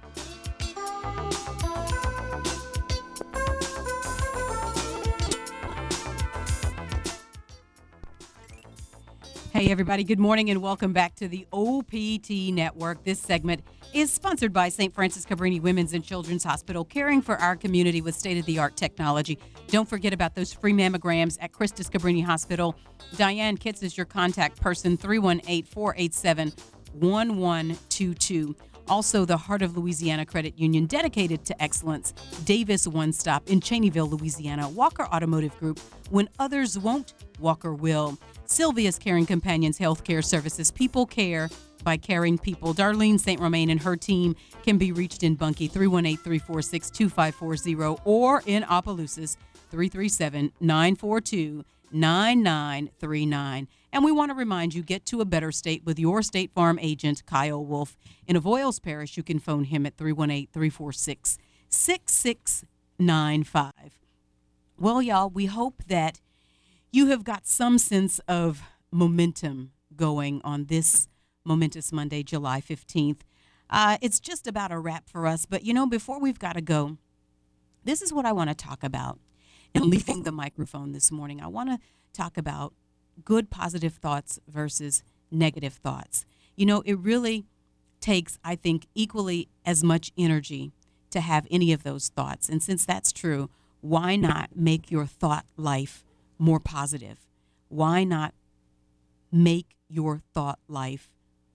Hey, everybody. Good morning and welcome back to the O P T Network. This segment is sponsored by Saint Francis Cabrini Women's and Children's Hospital, caring for our community with state-of-the-art technology. Don't forget about those free mammograms at Christus Cabrini Hospital. Diane Kitts is your contact person, three one eight, four eight seven, one one two two. Also, the Heart of Louisiana Credit Union, dedicated to excellence. Davis One Stop in Cheneyville, Louisiana. Walker Automotive Group, when others won't, Walker will. Sylvia's Caring Companions Healthcare Services. People care by caring people. Darlene Saint Romain and her team can be reached in Bunkie, three one eight, three four six, two five four zero, or in Opelousas, three three seven, nine four two, nine nine three nine. And we want to remind you, get to a better state with your State Farm agent, Kyle Wolf. In Avoyelles Parish, you can phone him at three one eight, three four six, six six nine five. Well, y'all, we hope that you have got some sense of momentum going on this momentous Monday, July fifteenth. Uh, it's just about a wrap for us. But, you know, before we've got to go, this is what I want to talk about. And leaving the microphone this morning, I want to talk about good positive thoughts versus negative thoughts. You know, it really takes, I think, equally as much energy to have any of those thoughts. And since that's true, why not make your thought life more positive? Why not make your thought life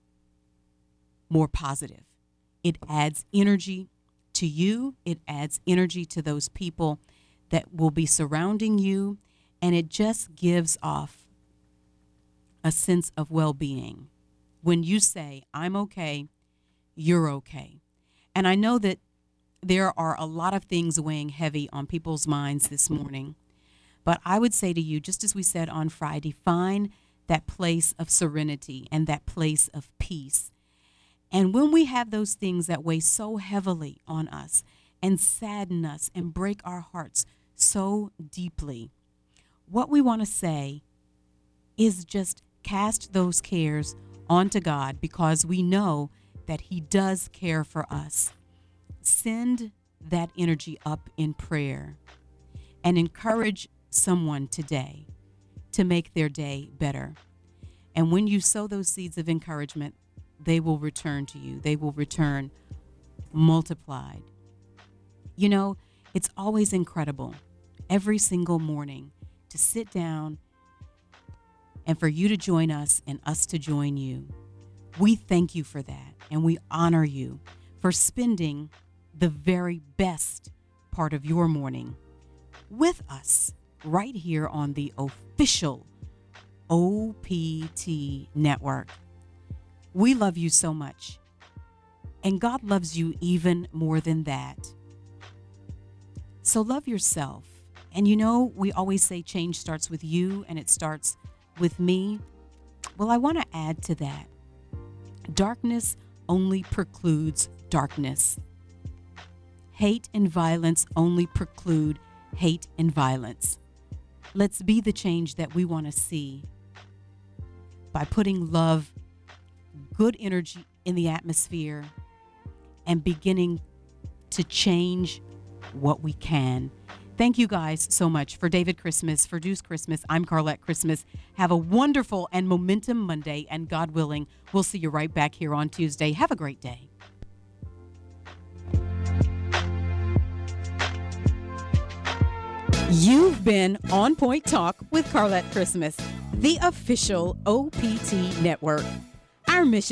more positive? It adds energy to you. It adds energy to those people that will be surrounding you. And it just gives off a sense of well-being. When you say, I'm okay, you're okay. And I know that there are a lot of things weighing heavy on people's minds this morning. But I would say to you, just as we said on Friday, find that place of serenity and that place of peace. And when we have those things that weigh so heavily on us and sadden us and break our hearts so deeply, what we want to say is just cast those cares onto God, because we know that He does care for us. Send that energy up in prayer and encourage someone today to make their day better. And when you sow those seeds of encouragement, they will return to you. They will return multiplied. You know, it's always incredible every single morning to sit down and for you to join us and us to join you. We thank you for that, and we honor you for spending the very best part of your morning with us right here on the official O P T network. We love you so much, and God loves you even more than that. So love yourself. And you know, we always say change starts with you, and it starts with me. Well, I want to add to that. Darkness only precludes darkness. Hate and violence only preclude hate and violence. Let's be the change that we want to see by putting love, good energy in the atmosphere, and beginning to change what we can. Thank you guys so much. For David Christmas, for Deuce Christmas, I'm Carlette Christmas. Have a wonderful and momentum Monday, and God willing, we'll see you right back here on Tuesday. Have a great day. You've been On Point Talk with Carlette Christmas, the official O P T network. Our mission